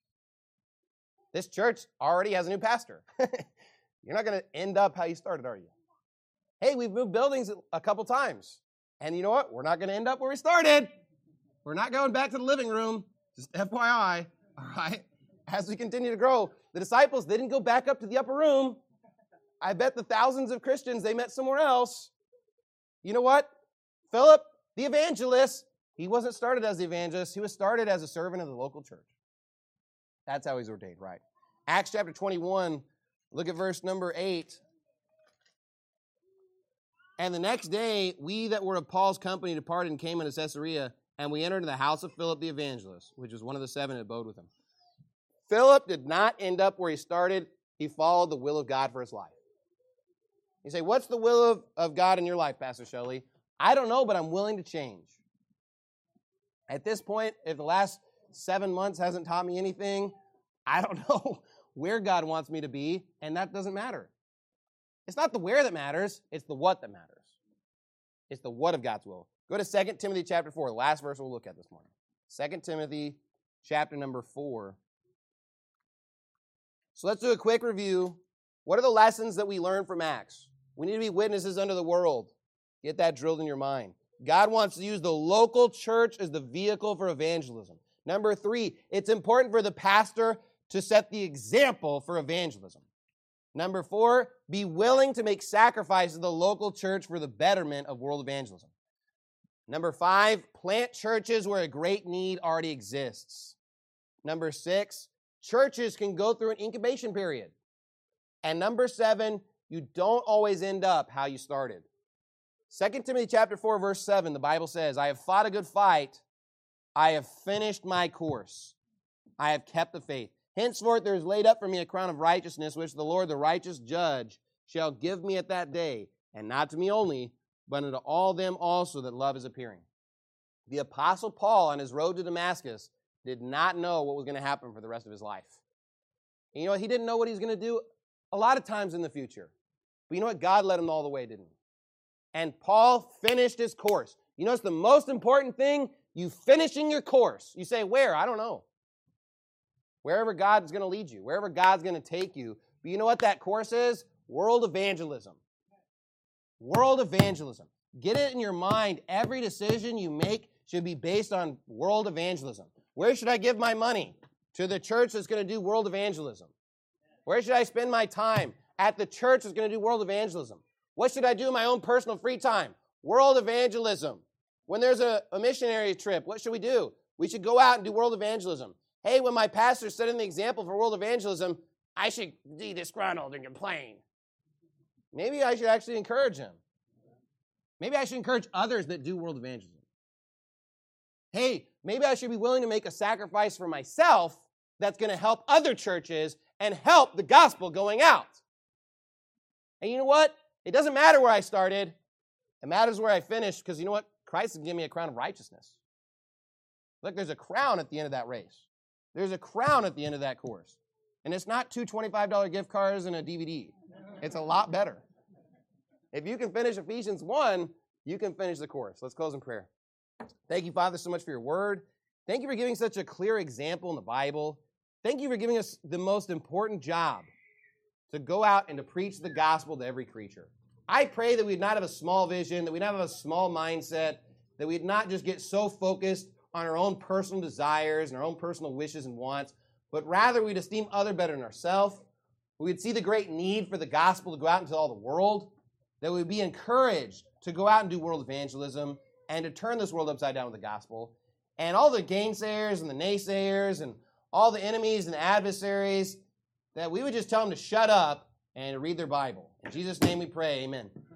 This church already has a new pastor. You're not going to end up how you started, are you? Hey, we've moved buildings a couple times. And you know what? We're not going to end up where we started. We're not going back to the living room. Just F Y I, all right? As we continue to grow, the disciples, they didn't go back up to the upper room. I bet the thousands of Christians they met somewhere else. You know what? Philip, the evangelist, he wasn't started as the evangelist. He was started as a servant of the local church. That's how he's ordained, right? Acts chapter twenty-one, look at verse number eight. And the next day, we that were of Paul's company departed and came into Caesarea, and we entered into the house of Philip the evangelist, which was one of the seven that abode with him. Philip did not end up where he started. He followed the will of God for his life. You say, what's the will of, of God in your life, Pastor Shelley? I don't know, but I'm willing to change. At this point, if the last seven months hasn't taught me anything, I don't know where God wants me to be, and that doesn't matter. It's not the where that matters, it's the what that matters. It's the what of God's will. Go to Second Timothy chapter four, the last verse we'll look at this morning. Second Timothy chapter number four. So let's do a quick review. What are the lessons that we learn from Acts? We need to be witnesses unto the world. Get that drilled in your mind. God wants to use the local church as the vehicle for evangelism. Number three, it's important for the pastor to set the example for evangelism. Number four, be willing to make sacrifices in the local church for the betterment of world evangelism. Number five, plant churches where a great need already exists. Number six, churches can go through an incubation period. And number seven, you don't always end up how you started. Second Timothy chapter four, verse seven, the Bible says, I have fought a good fight. I have finished my course. I have kept the faith. Henceforth there is laid up for me a crown of righteousness, which the Lord, the righteous judge, shall give me at that day, and not to me only, but unto all them also that love is appearing. The Apostle Paul, on his road to Damascus, did not know what was going to happen for the rest of his life. And you know what? He didn't know what he was going to do a lot of times in the future. But you know what? God led him all the way, didn't he? And Paul finished his course. You know what's the most important thing? You finishing your course. You say, where? I don't know. Wherever God's going to lead you, wherever God's going to take you. But you know what that course is? World evangelism. World evangelism. Get it in your mind. Every decision you make should be based on world evangelism. Where should I give my money? To the church that's going to do world evangelism. Where should I spend my time? At the church that's going to do world evangelism. What should I do in my own personal free time? World evangelism. When there's a, a missionary trip, what should we do? We should go out and do world evangelism. Hey, when my pastor's setting the example for world evangelism, I should be disgruntled and complain. Maybe I should actually encourage him. Maybe I should encourage others that do world evangelism. Hey, maybe I should be willing to make a sacrifice for myself that's going to help other churches and help the gospel going out. And you know what? It doesn't matter where I started. It matters where I finished, because you know what? Christ will give me a crown of righteousness. Look, there's a crown at the end of that race. There's a crown at the end of that course. And it's not two twenty-five dollar gift cards and a D V D. It's a lot better. If you can finish Ephesians one, you can finish the course. Let's close in prayer. Thank you, Father, so much for your word. Thank you for giving such a clear example in the Bible. Thank you for giving us the most important job, to go out and to preach the gospel to every creature. I pray that we'd not have a small vision, that we'd not have a small mindset, that we'd not just get so focused on our own personal desires and our own personal wishes and wants, but rather we'd esteem other better than ourselves. We'd see the great need for the gospel to go out into all the world, that we'd be encouraged to go out and do world evangelism and to turn this world upside down with the gospel. And all the gainsayers and the naysayers and all the enemies and adversaries, that we would just tell them to shut up and read their Bible. In Jesus' name we pray, amen.